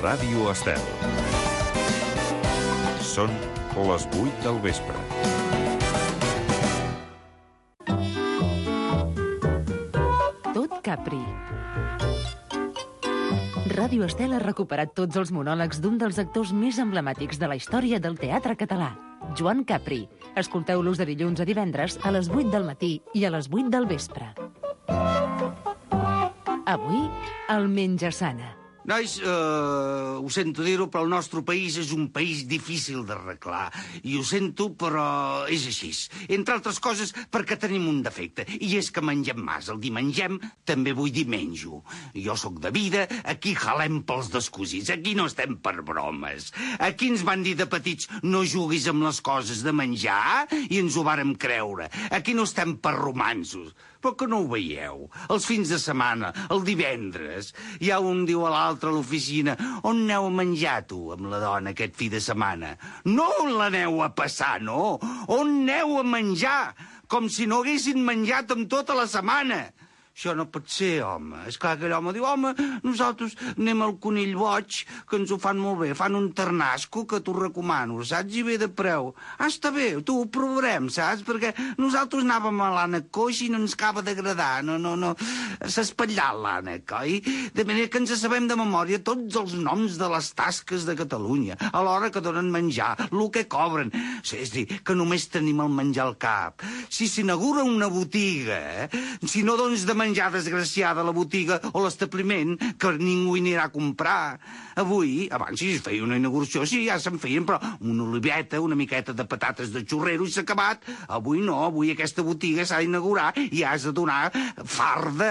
Ràdio Estel. Són les 8 del vespre. Tot Capri. Ràdio Estel ha recuperat tots els monòlegs d'un dels actors més emblemàtics de la història del teatre català, Joan Capri. Escolteu-los de dilluns a divendres a les 8 del matí i a les 8 del vespre. Avui, el menja sana. Nois, ho sento dir-ho, però el nostre país és un país difícil d'arreglar. I ho sento, però és així. Entre altres coses, perquè tenim un defecte. I és que mengem massa. El dir mengem, també vull dir menjo. Jo sóc de vida, aquí jalem pels descosits. Aquí no estem per bromes. Aquí ens van dir de petits, no juguis amb les coses de menjar, i ens ho vàrem creure. Aquí no estem per romanços. Però que no ho veieu? Els fins de setmana, el divendres, hi ha un diu a l'altre a l'oficina, on aneu a menjar, tu, amb la dona, aquest fi de setmana? No on l'aneu a passar, no. On aneu a menjar? Com si no haguessin menjat amb tota la setmana. Això no pot ser, home. És clar que aquell home diu, home, nosaltres anem al Conill Boig, que ens ho fan molt bé. Fan un ternasco que t'ho recomano, saps? I ve de preu. Ah, està bé, tu ho provarem, saps? Perquè nosaltres anàvem a l'ànec coix i no ens acaba d'agradar. No. S'ha espatllat l'ànec, oi? De manera que ens sabem de memòria tots els noms de les tasques de Catalunya, a l'hora que donen menjar, el que cobren. És a dir, que només tenim el menjar al cap. Si s'inaugura una botiga, si no dones de menjar desgraciada a la botiga o l'establiment, que ningú hi anirà a comprar. Avui, abans si es feia una inauguració, sí, ja se'n feien, però una oliveta, una miqueta de patates de xurrero i s'ha acabat. Avui no, avui aquesta botiga s'ha d'inaugurar i has de donar farda.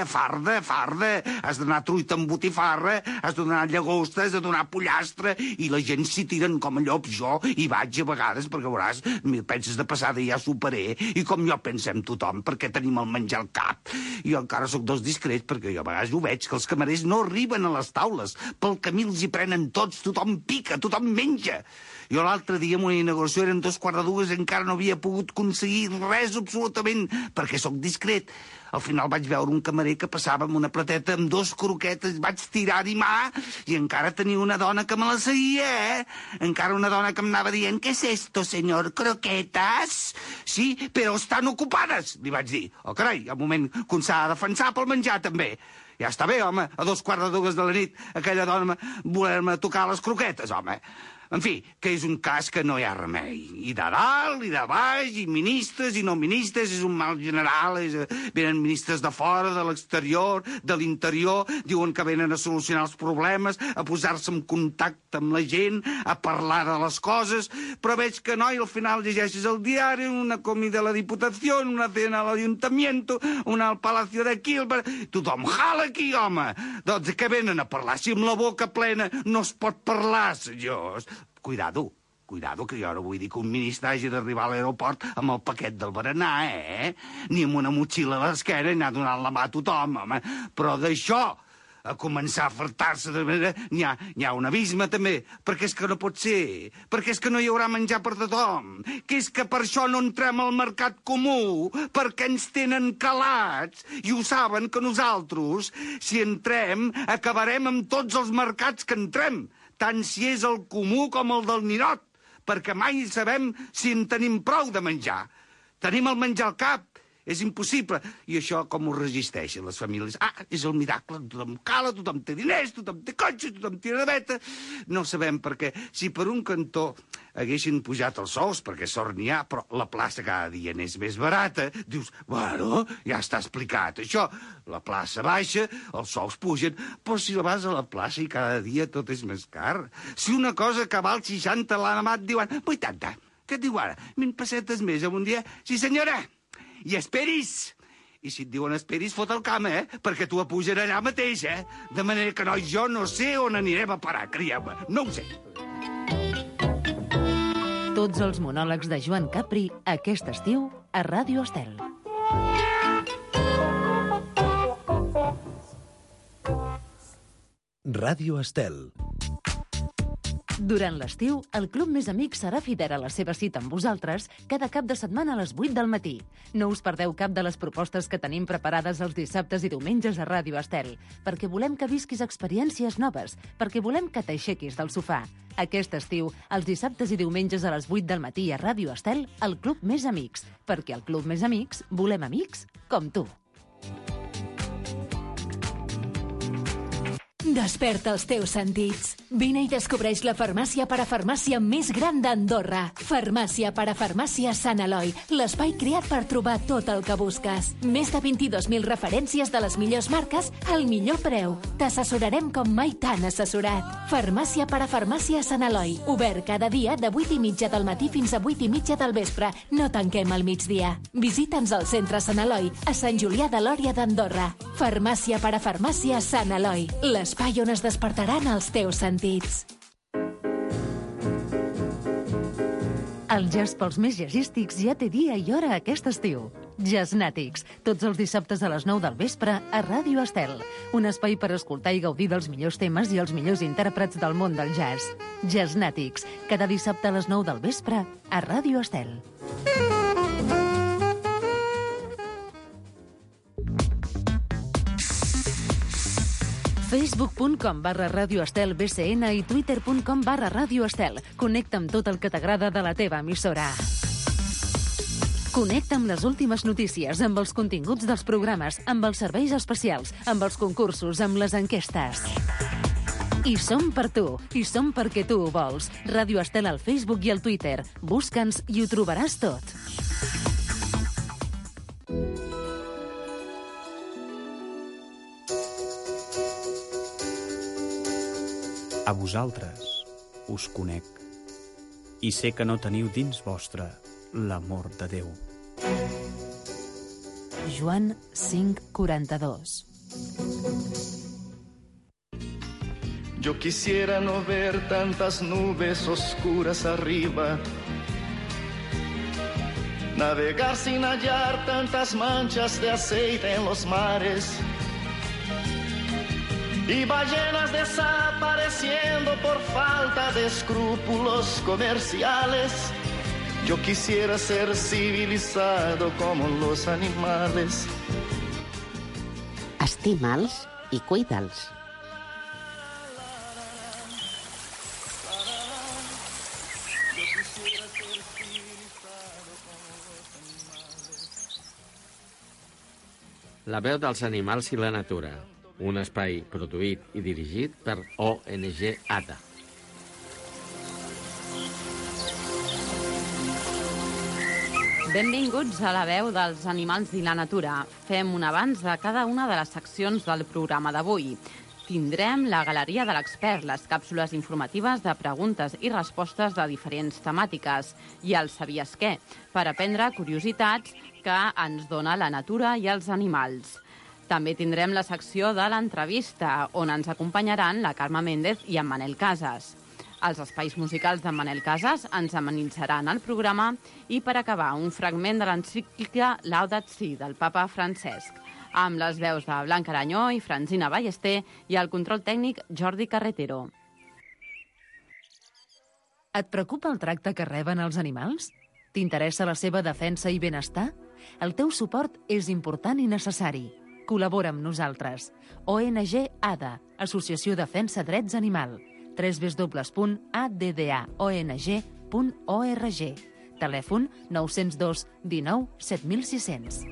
Has de donar truita amb botifarra, has de donar llagosta, has de donar pollastre, i la gent s'hi tiren com a llops. Jo hi vaig a vegades, perquè veuràs, penses de passada i ja superé, i com jo pensem tothom, perquè tenim el menjar al cap. Jo encara sóc dels discrets, perquè jo a vegades ho veig, que els camarers no arriben a les taules. Pel camí els hi prenen tots, tothom pica, tothom menja. Jo l'altre dia, en una inauguració, eren 2:45, encara no havia pogut aconseguir res absolutament, perquè sóc discret. Al final vaig veure un camarer que passava amb una plateta amb 2 croquetes, vaig tirar-hi mà, i encara tenia una dona que me la seguia, Encara una dona que em anava dient, ¿qué es esto, señor? ¿Croquetas? Sí, però estan ocupades, li vaig dir. Oh, carai, al moment que un s'ha de defensar pel menjar, també. Ja està bé, home, a 2:45 de la nit, aquella dona voler-me tocar les croquetes, home. En fi, que és un cas que no hi ha remei. I de dalt, i de baix, i ministres, i no ministres, és un mal general. Venen ministres de fora, de l'exterior, de l'interior, diuen que venen a solucionar els problemes, a posar-se en contacte amb la gent, a parlar de les coses, però veig que no, i al final llegeixes el diari, una comida a la Diputació, una cena a l'Ayuntamiento, una al Palacio de Quilmes. Tothom jala aquí, home. Doncs que venen a parlar? Si amb la boca plena no es pot parlar, senyors. Cuidado, que jo no vull dir que un ministre hagi d'arribar a l'aeroport amb el paquet del berenar, Ni amb una motxilla a l'esquena i anar donant la mà a tothom, home. Però d'això, a començar a fartar-se de manera... N'hi ha un abisme, també, perquè és que no pot ser, perquè és que no hi haurà menjar per tothom, que és que per això no entrem al mercat comú, perquè ens tenen calats, i ho saben que nosaltres, si entrem, acabarem amb tots els mercats que entrem, tant si és el comú com el del ninot, perquè mai sabem si en tenim prou de menjar. Tenim el menjar al cap, és impossible. I això com ho resisteixen les famílies? És el miracle, tothom cala, tothom té diners, tothom té cotxe, tothom té naveta. No sabem perquè si per un cantó haguessin pujat els sous, perquè sort n'hi ha, però la plaça cada dia n'és més barata, dius, bueno, ja està explicat això. La plaça baixa, els sous pugen, però si vas a la plaça i cada dia tot és més car. Si una cosa que val 60 l'han amat, diuen 80. Què et diu ara? 20 pessetes més en un dia? Sí, senyora. I esperis. I si et diuen esperis, fot el camp, Perquè t'ho apugen allà mateix, De manera que, noi, jo no sé on anirem a parar, crieu-me. No ho sé. Tots els monòlegs de Joan Capri aquest estiu a Ràdio Estel. Ràdio Estel. Durant l'estiu, el Club Més Amics serà fidel a la seva cita amb vosaltres cada cap de setmana a les 8 del matí. No us perdeu cap de les propostes que tenim preparades els dissabtes i diumenges a Ràdio Estel, perquè volem que visquis experiències noves, perquè volem que t'aixequis del sofà. Aquest estiu, els dissabtes i diumenges a les 8 del matí a Ràdio Estel, el Club Més Amics, perquè al Club Més Amics volem amics com tu. Desperta els teus sentits. Vine i descobreix la farmàcia parafarmàcia més gran d'Andorra. Farmàcia parafarmàcia Sant Eloi, l'espai creat per trobar tot el que busques. Més de 22.000 referències de les millors marques al millor preu. T'assessorarem com mai t'han assessorat. Farmàcia parafarmàcia Sant Eloi, obert cada dia de 8:30 del matí fins a 8:30 del vespre. No tanquem al migdia. Visita'ns al centre Sant Eloi, a Sant Julià de Lòria d'Andorra. Farmàcia parafarmàcia Sant Eloi, l'espai on es despertaran els teus sentits. El jazz pels més jazzístics ja té dia i hora aquest estiu. Jazznàtics, tots els dissabtes a les 9 del vespre a Ràdio Estel. Un espai per escoltar i gaudir dels millors temes i els millors intèrprets del món del jazz. Jazznàtics, cada dissabte a les 9 del vespre a Ràdio Estel. Facebook.com/Ràdio Estel BCN i Twitter.com/Ràdio Estel. Connecta amb tot el que t'agrada de la teva emissora. Connecta amb les últimes notícies, amb els continguts dels programes, amb els serveis especials, amb els concursos, amb les enquestes. I som per tu, i som perquè tu ho vols. Ràdio Estel al Facebook i al Twitter. Busca'ns i ho trobaràs tot. A vosaltres us conec i sé que no teniu dins vostre l'amor de Déu. Joan 5:42. Yo quisiera no ver tantas nubes oscuras arriba, navegar sin hallar tantas manchas de aceite en los mares y ballenas desapareciendo por falta de escrúpulos comerciales. Yo quisiera ser civilizado como los animales. Estima'ls i cuida'ls. La veu dels animals i la natura. Un espai produït i dirigit per ONG ADA. Benvinguts a la veu dels animals i la natura. Fem un avanç de cada una de les seccions del programa d'avui. Tindrem la Galeria de l'Expert, les càpsules informatives de preguntes i respostes de diferents temàtiques, i el Sabies què, per aprendre curiositats que ens dona la natura i els animals. També tindrem la secció de l'entrevista, on ens acompanyaran la Carme Méndez i en Manel Casas. Els espais musicals d'en Manel Casas ens amenitzaran el programa i, per acabar, un fragment de l'encíclica Laudato Si del papa Francesc, amb les veus de Blanca Aranyó i Francina Ballester i el control tècnic Jordi Carretero. Et preocupa el tracte que reben els animals? T'interessa la seva defensa i benestar? El teu suport és important i necessari. Col·labora amb nosaltres. ONG ADA, Associació Defensa Drets Animal. www.addaong.org. Telèfon 902 19 7600.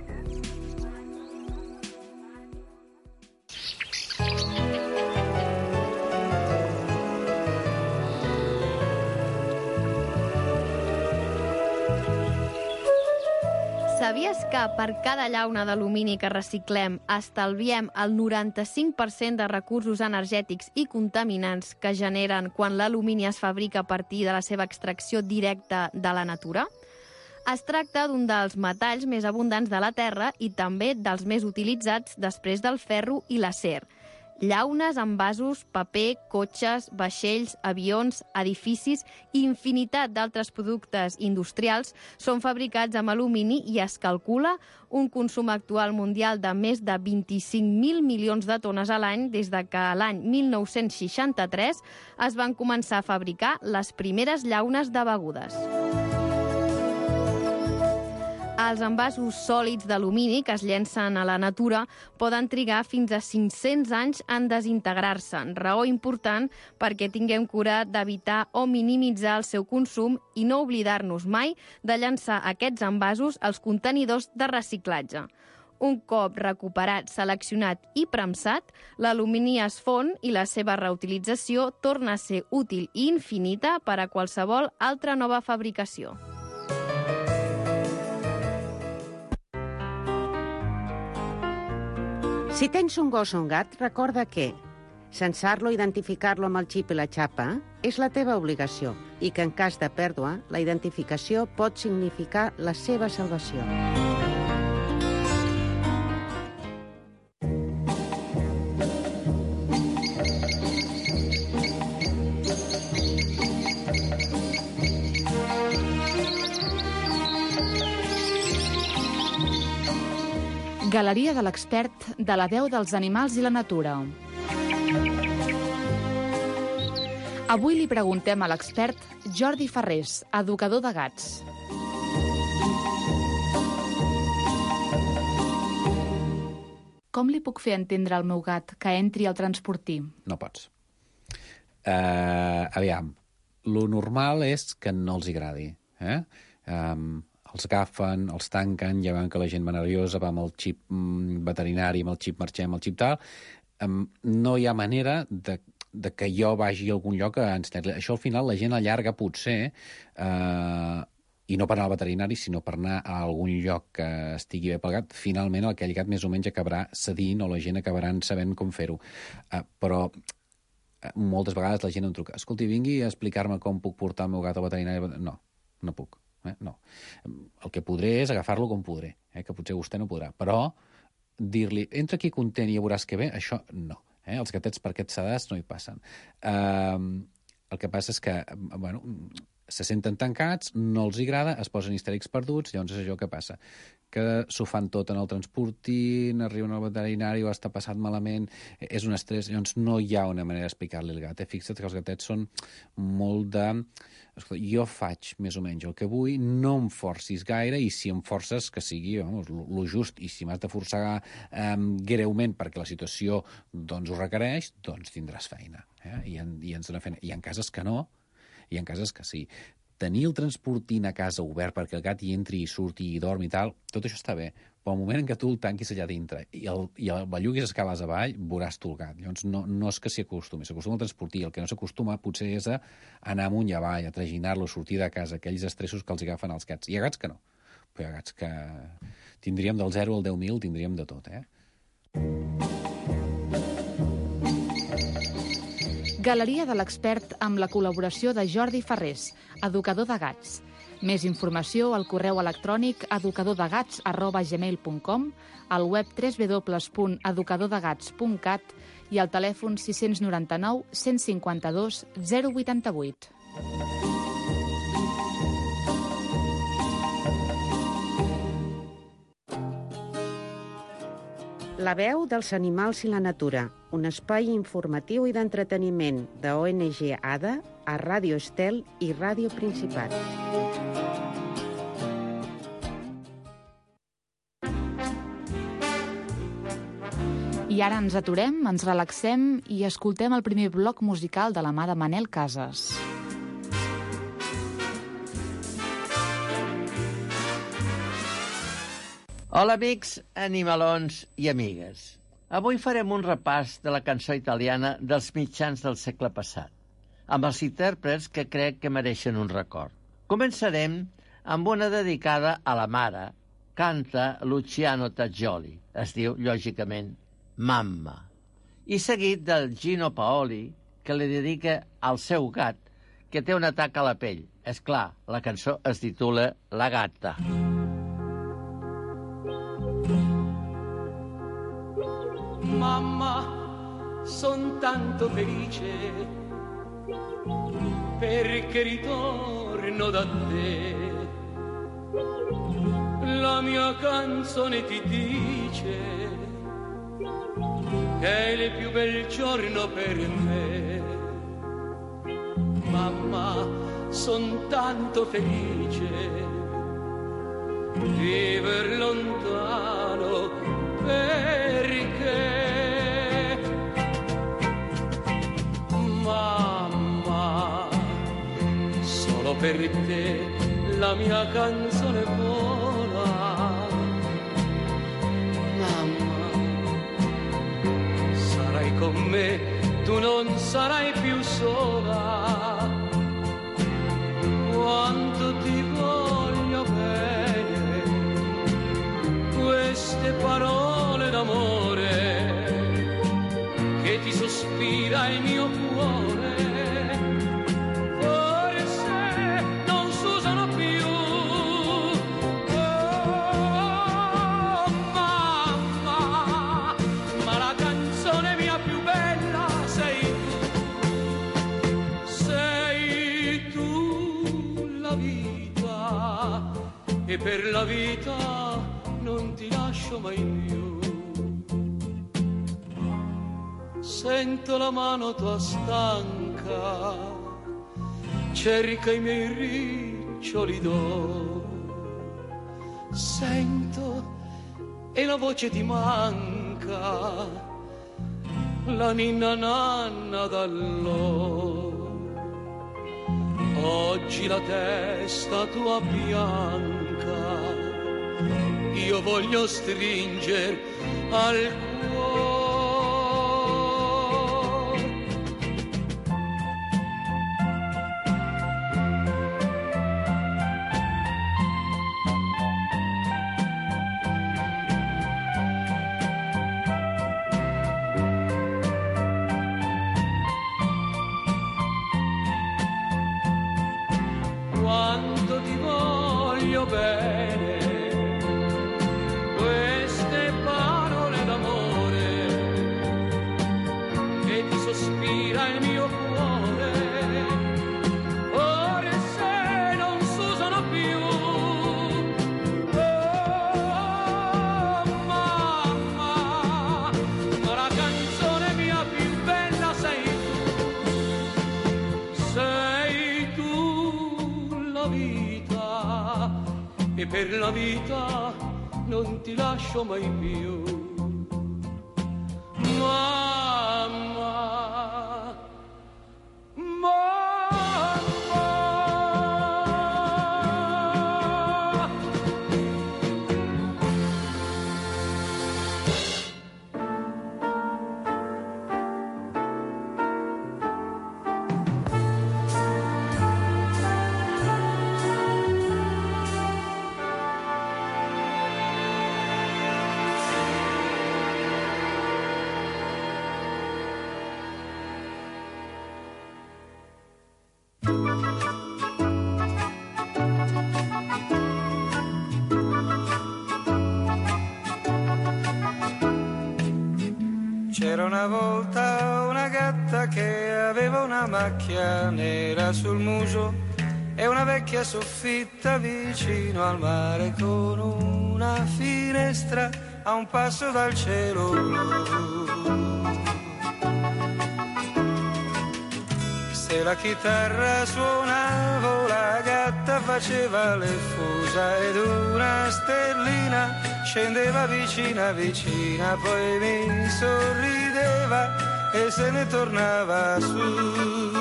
Sabies que per cada llauna d'alumini que reciclem estalviem el 95% de recursos energètics i contaminants que generen quan l'alumini es fabrica a partir de la seva extracció directa de la natura? Es tracta d'un dels metalls més abundants de la Terra i també dels més utilitzats després del ferro i l'acer. Llaunes, envasos, paper, cotxes, vaixells, avions, edificis i infinitat d'altres productes industrials són fabricats amb alumini i es calcula un consum actual mundial de més de 25.000 milions de tones a l'any des de que l'any 1963 es van començar a fabricar les primeres llaunes de begudes. Els envasos sòlids d'alumini que es llencen a la natura poden trigar fins a 500 anys en desintegrar-se, raó important perquè tinguem cura d'evitar o minimitzar el seu consum i no oblidar-nos mai de llançar aquests envasos als contenidors de reciclatge. Un cop recuperat, seleccionat i premsat, l'alumini es fon i la seva reutilització torna a ser útil i infinita per a qualsevol altra nova fabricació. Si tens un gos o un gat, recorda que censar-lo i identificar-lo amb el xip i la xapa és la teva obligació i que en cas de pèrdua, la identificació pot significar la seva salvació. Galeria de l'expert de la veu dels animals i la natura. Avui li preguntem a l'expert Jordi Farrés, educador de gats. Com li puc fer entendre al meu gat que entri al transportí? No pots. Aviam, lo normal és que no els agradi. Els agafen, els tanquen, ja veuen que la gent va nerviosa, va amb el xip veterinari, amb el xip marxem, amb el xip tal. No hi ha manera de que jo vagi a algun lloc a ensenyar-li. Això al final la gent allarga potser, i no per anar al veterinari, sinó per anar a algun lloc que estigui bé pel gat. Finalment aquell gat més o menys acabarà cedint o la gent acabaran sabent com fer-ho. Però moltes vegades la gent em truca: escolti, vingui a explicar-me com puc portar el meu gat al veterinari. No puc. No. El que podré és agafar-lo com podré, que potser vostè no podrà, però dir-li, entra aquí content i ja veuràs que bé, això no. Els gatets per aquestes edats no hi passen. El que passa és que, se senten tancats, no els agrada, es posen histèrics perduts, llavors és allò que passa, que s'ho fan tot en el transportint, arriben al veterinari o està passat malament, és un estrès, llavors no hi ha una manera d'explicar-li al gat. Fixa't que els gatets són molt de... Escolta, jo faig més o menys el que vull, no em forcis gaire, i si em forces que sigui lo just, i si m'has de forçar greument perquè la situació ho requereix, doncs tindràs feina. I ens donem feina. Hi ha cases que no, hi ha cases que sí. Tenir el transportint a casa obert perquè el gat hi entri i surti i dormi i tal, tot això està bé, però al moment en què tu el tanquis allà dintre i el belluguis les cames avall, veuràs tu el gat. Llavors no és que s'hi acostumi, s'acostuma al transportir. El que no s'acostuma potser és a anar amunt i avall, a traginar-lo, sortir de casa, aquells estressos que els agafen als gats. Hi ha gats que no, però hi ha gats que tindríem del 0 al 10.000, tindríem de tot, Galeria de l'expert amb la col·laboració de Jordi Farrés, educador de gats. Més informació al correu electrònic educadordegats@gmail.com, al web www.educadordegats.cat i al telèfon 699 152 088. La veu dels animals i la natura, un espai informatiu i d'entreteniment de ONG ADA a Ràdio Estel i Ràdio Principat. I ara ens aturem, ens relaxem i escoltem el primer bloc musical de la mà de Manel Casas. Hola, amics, animalons i amigues. Avui farem un repàs de la cançó italiana dels mitjans del segle passat, amb els intèrprets que crec que mereixen un record. Començarem amb una dedicada a la mare. Canta Luciano Tajoli. Es diu, lògicament, Mamma. I seguit del Gino Paoli, que li dedica al seu gat, que té un atac a la pell. És clar, la cançó es titula La gata. Mamma, son tanto felice perché ritorno da te. La mia canzone ti dice che è il più bel giorno per me. Mamma, son tanto felice viver lontano perché mamma, solo per te la mia canzone vola. Mamma, sarai con me, tu non sarai più sola. Quanto ti voglio bene, queste parole d'amore che ti sospira il mio cuore. Forse non s'usano più. Oh, mamma, ma la canzone mia più bella sei tu. Sei tu la vita, e per la vita non ti lascio mai più. Sento la mano tua stanca, cerca i miei riccioli d'oro. Sento e la voce ti manca, la ninna nanna d'allora. Oggi la testa tua bianca io voglio stringer al cuore. Quanto ti voglio bene, queste parole d'amore che ti sospira il mio cuore. Ora se non s'usano più. Oh, mamma, ma la canzone mia più bella sei tu. Sei tu la vita, e per la vita non ti lascio mai più. Mamma, C'era una volta una gatta che aveva una macchia nera sul muso e una vecchia soffitta vicino al mare con una finestra a un passo dal cielo blu. Se la chitarra suonava, la gatta faceva le fusa ed una stellina scendeva vicina vicina, poi mi sorrideva e se ne tornava su.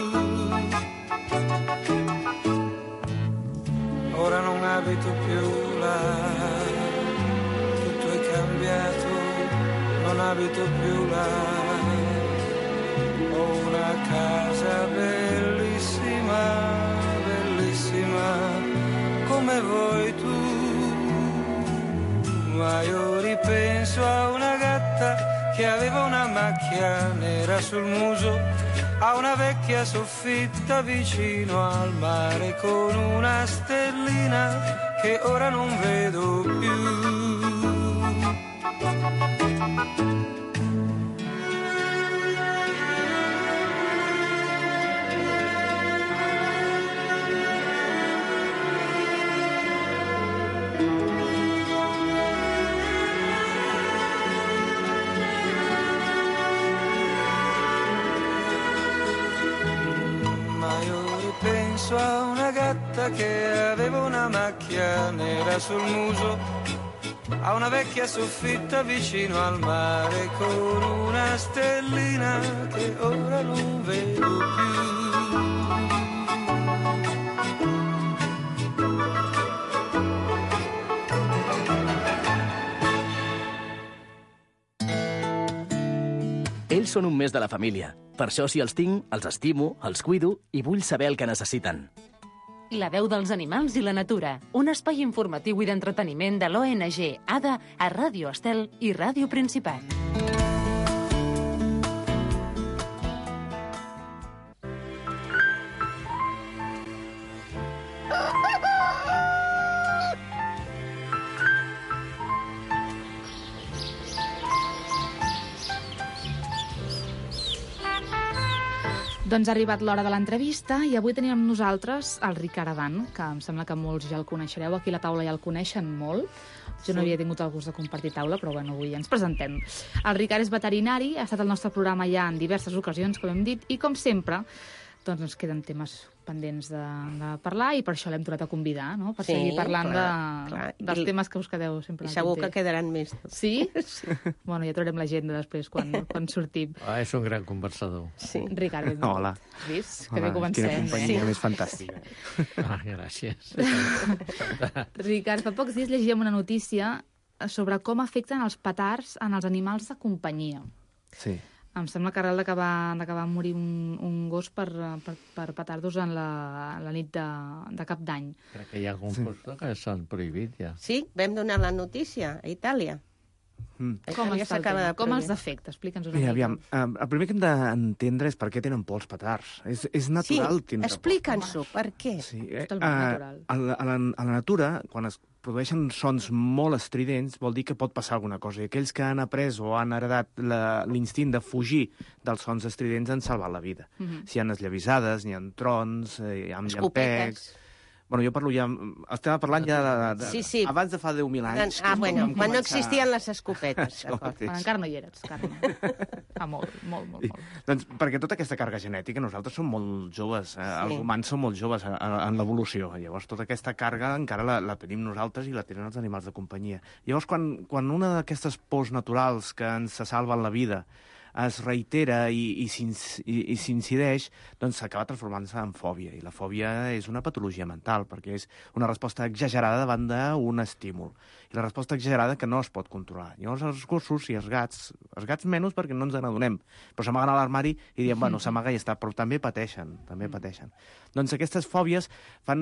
Ora non abito più là, tutto è cambiato, non abito più là. Ho una casa bellissima, bellissima, come vuoi tu. Ma io ripenso a una gatta che aveva una macchia nera sul muso, a una vecchia soffitta vicino al mare con una stellina che ora non vedo più. addosso a una gatta che aveva una macchia nera sul muso, a una vecchia soffitta vicino al mare con una stellina che ora non vedo più. Ells són un mes de la família. Per això, si els tinc, els estimo, els cuido i vull saber el que necessiten. La veu dels animals i la natura. Un espai informatiu i d'entreteniment de l'ONG ADA a Ràdio Estel i Ràdio Principat. Doncs ha arribat l'hora de l'entrevista i avui tenim amb nosaltres el Ricard Adan, que em sembla que molts ja el coneixereu. Aquí a la taula ja el coneixen molt. Jo no havia tingut el gust de compartir taula, però bueno, avui ens presentem. El Ricard és veterinari, ha estat al nostre programa ja en diverses ocasions, com hem dit, i com sempre doncs ens queden temes pendents de parlar i per això l'hem tornat a convidar, no? Per seguir parlant dels temes que us quedeu sempre. I segur que quedaran més. Sí? Sí. Bueno, ja trobarem l'agenda després quan sortim. És un gran conversador. Sí. Ricard, benvingut. Hola. Has vist? Que bé comencem. Quina companyia més fantàstica. Gràcies. Ricard, fa pocs dies llegíem una notícia sobre com afecten els petards en els animals de companyia. Sí. Em sembla que arrel d'acabar morir un gos per petardos en la nit de cap d'any. Crec que hi ha alguns gossos que s'han prohibit ja. Sí, vam donar la notícia a Itàlia. Com està el tema? Com els afecta? Explica'ns una mica. Aviam, el primer que hem d'entendre és per què tenen por els petards. És natural tindre por. Explica'ns-ho, per què? Sí, totalment natural. A la natura, quan es produeixen sons molt estridents, vol dir que pot passar alguna cosa. I aquells que han après o han heredat l'instint de fugir dels sons estridents han salvat la vida. Si hi ha esllavissades, hi ha trons, hi ha llampecs... Bueno, jo parlo ja... Estava parlant ja Sí. abans de fa 10.000 anys. Bueno, quan no existien les escopetes. Quan encara no hi eres, Carme. Fa molt. Doncs perquè tota aquesta càrrega genètica, nosaltres som molt joves, els humans som molt joves en l'evolució. Llavors, tota aquesta càrrega encara la tenim nosaltres i la tenen els animals de companyia. Llavors, quan una d'aquestes pors naturals que ens salven la vida es reitera i s'incideix, doncs s'acaba transformant-se en fòbia. I la fòbia és una patologia mental, perquè és una resposta exagerada davant d'un estímul. I la resposta exagerada que no es pot controlar. Llavors els gossos i els gats menys perquè no ens n'adonem, però s'amaguen a l'armari i diem, bueno, s'amaga i està, però també pateixen. Doncs aquestes fòbies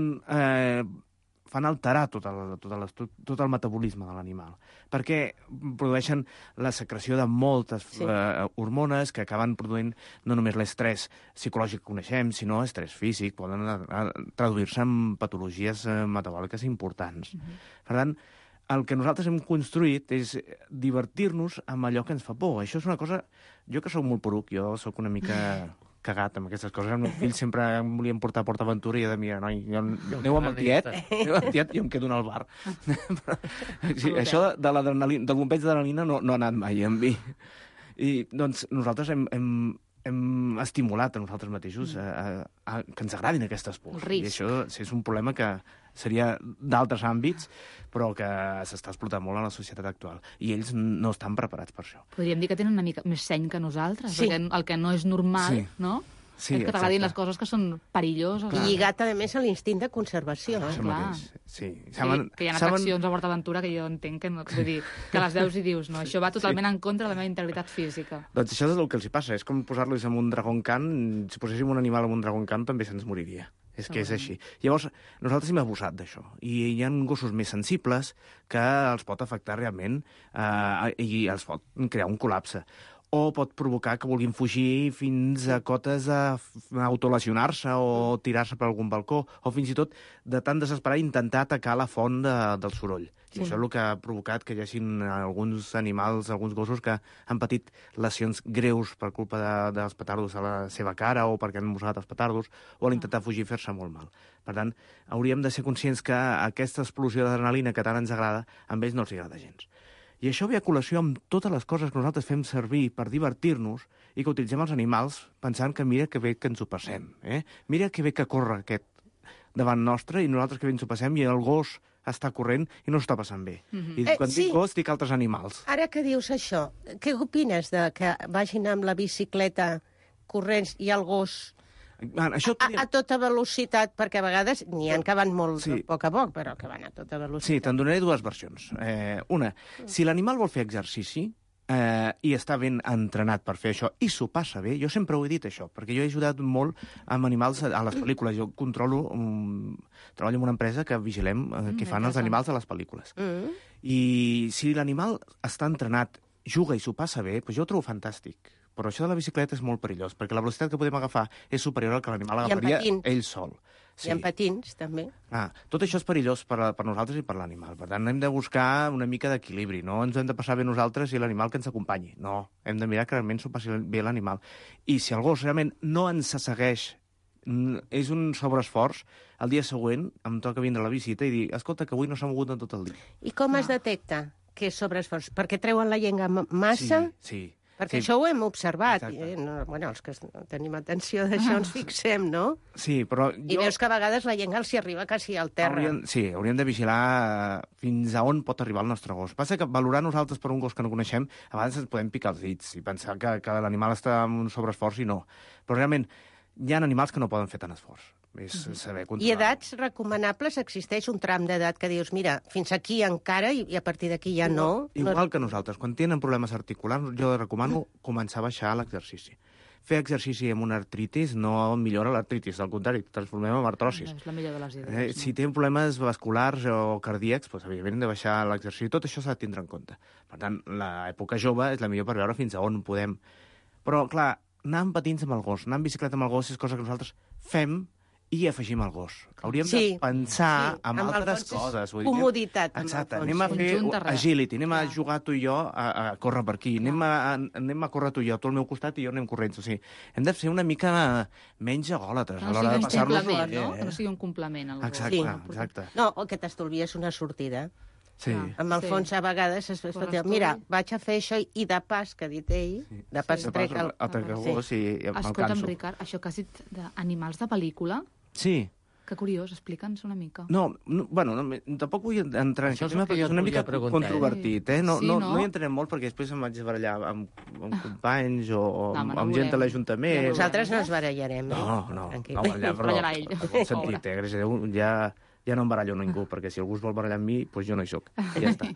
fan alterar tot el metabolisme de l'animal, perquè produeixen la secreció de moltes hormones que acaben produint no només l'estrès psicològic que coneixem, sinó estrès físic, poden traduir-se en patologies metabòliques importants. Per tant, el que nosaltres hem construït és divertir-nos amb allò que ens fa por. Això és una cosa... Jo que soc molt poruc, jo soc una mica... cagat amb aquestes coses. El meu fill sempre em volien portar a PortAventura i jo de mira, noi, aneu amb el tiet, jo em quedo en el bar. Sí, això de l'adrenalina, del bombeig d'adrenalina no ha anat mai amb mi. I doncs nosaltres hem estimulat a nosaltres mateixos que ens agradin aquestes pors. I això és un problema que seria d'altres àmbits, però que s'està explotant molt en la societat actual. I ells no estan preparats per això. Podríem dir que tenen una mica més seny que nosaltres, perquè el que no és normal, no? Sí, és que t'agradin les coses que són perilloses. I lligat, a més, a l'instint de conservació. Sí. Que hi ha atraccions a PortAventura que jo entenc que no... Vull dir, que les veus i dius, no, això va totalment en contra de la meva integritat física. Doncs això és el que els passa. És com posar-los en un dragon can. Si poséssim un animal en un dragon can també se'ns moriria. És que és així. Llavors, nosaltres hem abusat d'això. I hi ha gossos més sensibles que els pot afectar realment i els pot crear un col·lapse. O pot provocar que vulguin fugir fins a cotes a autolesionar-se o tirar-se per algun balcó, o fins i tot, de tan desesperar, intentar atacar la font del soroll. I això és el que ha provocat que hi hagi alguns animals, alguns gossos que han patit lesions greus per culpa dels petardos a la seva cara o perquè han mossegat els petardos o a l'intentar fugir i fer-se molt mal. Per tant, hauríem de ser conscients que aquesta explosió d'adrenalina que tant ens agrada, a ells no els agrada gens. I això ve a col·lació amb totes les coses que nosaltres fem servir per divertir-nos i que utilitzem els animals pensant que mira que bé que ens ho passem. Mira que bé que corre aquest. davant nostre i nosaltres que bé ens ho passem i el gos està corrent i no s'ho està passant bé. I quan dic gos, dic altres animals. Ara que dius això, què opines de que vagin amb la bicicleta corrents i el gos a tota velocitat? Perquè a vegades n'hi ha que van molt a poc, però que van a tota velocitat. Sí, te'n donaré dues versions. Una, si l'animal vol fer exercici i està ben entrenat per fer això i s'ho passa bé, jo sempre ho he dit això, perquè jo he ajudat molt amb animals a les pel·lícules. Jo treballo en una empresa que vigilem què fan els animals a les pel·lícules. I si l'animal està entrenat, juga i s'ho passa bé, doncs jo ho trobo fantàstic. Però això de la bicicleta és molt perillós, perquè la velocitat que podem agafar és superior al que l'animal agafaria ell sol. I en patins, també. Tot això és perillós per nosaltres i per l'animal. Per tant, hem de buscar una mica d'equilibri. No ens hem de passar bé nosaltres i l'animal que ens acompanyi. No, hem de mirar que realment s'ho passi bé l'animal. I si el gos realment no ens segueix, és un sobreesforç, el dia següent em toca vindre a la visita i dir, escolta, que avui no s'ha mogut en tot el dia. I com es detecta que és sobreesforç? Perquè treuen la llengua massa? Sí. Perquè això ho hem observat. Els que tenim atenció d'això ens fixem, no? Sí, però... I veus que a vegades la llengua els hi arriba quasi al terra. Hauríem de vigilar fins a on pot arribar el nostre gos. Passa que valorar nosaltres per un gos que no coneixem, a vegades ens podem picar els dits i pensar que l'animal està en un sobreesforç i no. Però realment hi ha animals que no poden fer tant esforç. És saber controlar. I edats recomanables? Existeix un tram d'edat que dius, mira, fins aquí encara i a partir d'aquí ja no? Igual que nosaltres. Quan tenen problemes articulars, jo recomano començar a baixar l'exercici. Fer exercici amb una artritis no millora l'artritis, al contrari, transformem en artrosis. És la millor de les idees. Si tenen problemes vasculars o cardíacs, doncs, evidentment, hem de baixar l'exercici. Tot això s'ha de tindre en compte. Per tant, l'època jove és la millor per veure fins a on podem. Però, clar, anar amb patins amb el gos, anar amb bicicleta amb el gos és cosa que nosaltres fem i afegim el gos. Hauríem de pensar en altres coses. Comoditat. Exacte. Anem a fer agility, anem a jugar tu i jo a córrer per aquí, anem a córrer tu i jo, tu al meu costat i jo anem corrents. O sigui, hem de ser una mica menys egòlatres a l'hora de passar-nos bé. Que no sigui un complement. Exacte. No, o que t'estalvies una sortida. Sí. Amb el fons, a vegades, mira, vaig a fer això i de pas, que ha dit ell, de pas trec el gos i me'l canso. Escolta'm, Ricard, això que has dit d'animals de pel·lícula... Sí. Que curiós, explica'ns una mica. Tampoc vull entrar en això. És una mica controvertit, No hi entrarem molt perquè després em vaig barallar amb companys o amb gent de l'Ajuntament. Nosaltres no ens barallarem. No, barallarà ell. En sentit, gràcies a Déu, ja no em barallo ningú, perquè si algú es vol barallar amb mi, doncs jo no hi soc. Ja està.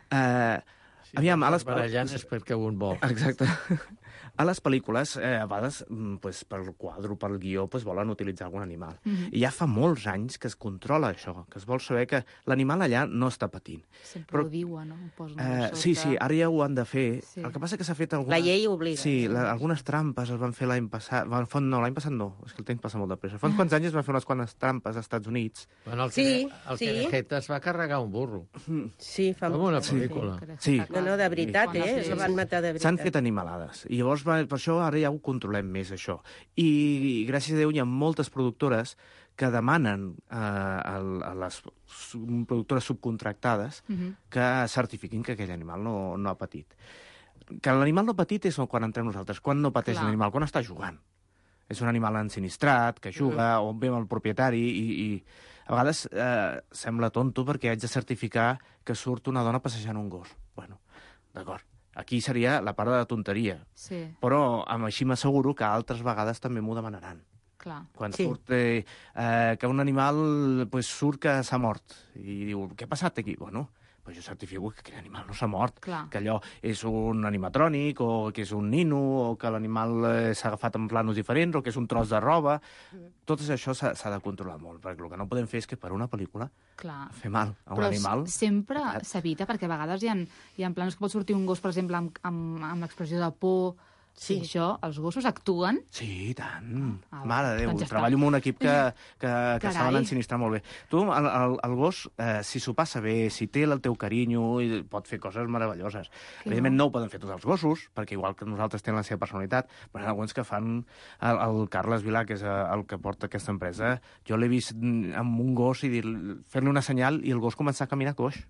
Aviam, a les barallant és perquè un vol. Exacte. A les pel·lícules, a vegades, pel quadre, pel guió, volen utilitzar algun animal. I ja fa molts anys que es controla això, que es vol saber que l'animal allà no està patint. Sempre ho diuen, no? Sí, ara ja ho han de fer. El que passa que s'ha fet algunes... La llei obliga. Sí, algunes trampes es van fer l'any passat. No, l'any passat no, és que el temps passa molt de pressa. Fa uns quants anys es van fer unes quantes trampes als Estats Units. Bueno, el Querejeta es va carregar un burro. Sí, fa com una pel·lícula. Sí. No, de veritat, es van matar de veritat. S'han fet animalades. I llavors, per això, ara ja ho controlem més, això. I gràcies a Déu, hi ha moltes productores que demanen a les productores subcontractades que certifiquin que aquell animal no ha patit. Que l'animal no ha patit és quan entrem nosaltres. Quan no pateix l'animal? Quan està jugant. És un animal ensinistrat, que juga, o ve amb el propietari, i a vegades sembla tonto perquè haig de certificar que surt una dona passejant un gos. Bueno, d'acord. Aquí seria la part de la tonteria. Sí. Però així m'asseguro que altres vegades també m'ho demanaran. Clar. Quan surt que un animal surt que s'ha mort i diu, què ha passat aquí? Bueno, jo certifico que aquell animal no s'ha mort, que allò és un animatrònic, o que és un nino, o que l'animal s'ha agafat en planos diferents, o que és un tros de roba. Tot això s'ha de controlar molt, perquè el que no podem fer és que per una pel·lícula fer mal a un animal. Però sempre s'evita, perquè a vegades hi ha planos que pot sortir un gos, per exemple, amb l'expressió de por. Sí. I això, els gossos actuen? Sí, i tant. Mare de Déu, treballo amb un equip que saben ensinistrar molt bé. Tu, el gos, si s'ho passa bé, si té el teu carinyo, pot fer coses meravelloses. Evidentment no ho poden fer tots els gossos, perquè igual que nosaltres tenen la seva personalitat, però hi ha alguns que fan... El Carles Vilà, que és el que porta aquesta empresa, jo l'he vist amb un gos i fer-li una senyal i el gos començar a caminar coix.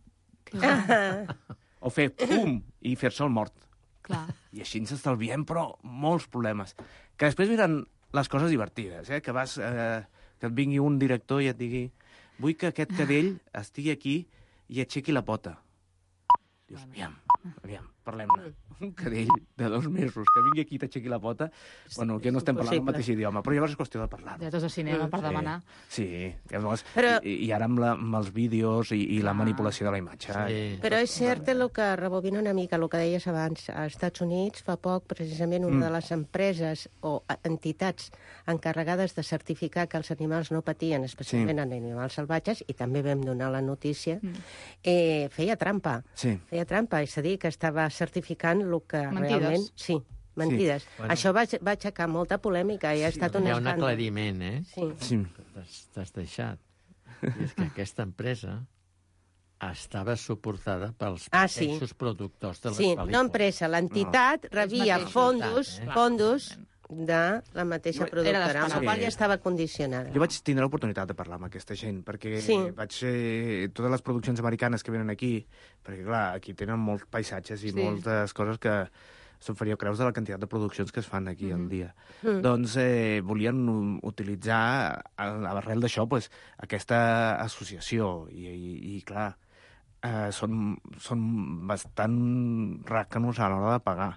O fer pum i fer-se el mort. Clar. I així ens estalviem, però molts problemes. Que després venen les coses divertides, que vas Que et vingui un director i et digui vull que aquest cadell estigui aquí i aixequi la pota. Dius, aviam, parlem-ne. Un cadell de 2 mesos que vingui aquí i t'aixequi la pota, bueno, que no estem parlant el mateix idioma, però llavors és qüestió de parlar-ho. Directors de cinema per demanar. Sí, llavors, i ara amb els vídeos i la manipulació de la imatge. Però és cert el que rebobina una mica el que deies abans. Als Estats Units, fa poc, precisament, una de les empreses o entitats encarregades de certificar que els animals no patien, especialment en animals salvatges, i també vam donar la notícia, feia trampa. Feia trampa, és a dir, que estava certificant el que realment... Sí, mentides. Això va aixecar molta polèmica i ha estat un escàndol. Hi ha un aclariment, Sí. T'has deixat. I és que aquesta empresa estava suportada pels mateixos productors de les pel·lícules. Sí, no empresa, l'entitat rebia fondos de la mateixa productora, amb la qual ja estava condicionada. Jo vaig tindre l'oportunitat de parlar amb aquesta gent, perquè vaig ser... Totes les produccions americanes que venen aquí, perquè, clar, aquí tenen molts paisatges i moltes coses que se'n faríeu creus de la quantitat de produccions que es fan aquí al dia. Doncs volien utilitzar, arrel d'això, aquesta associació. I clar, són bastant ràcanos a l'hora de pagar.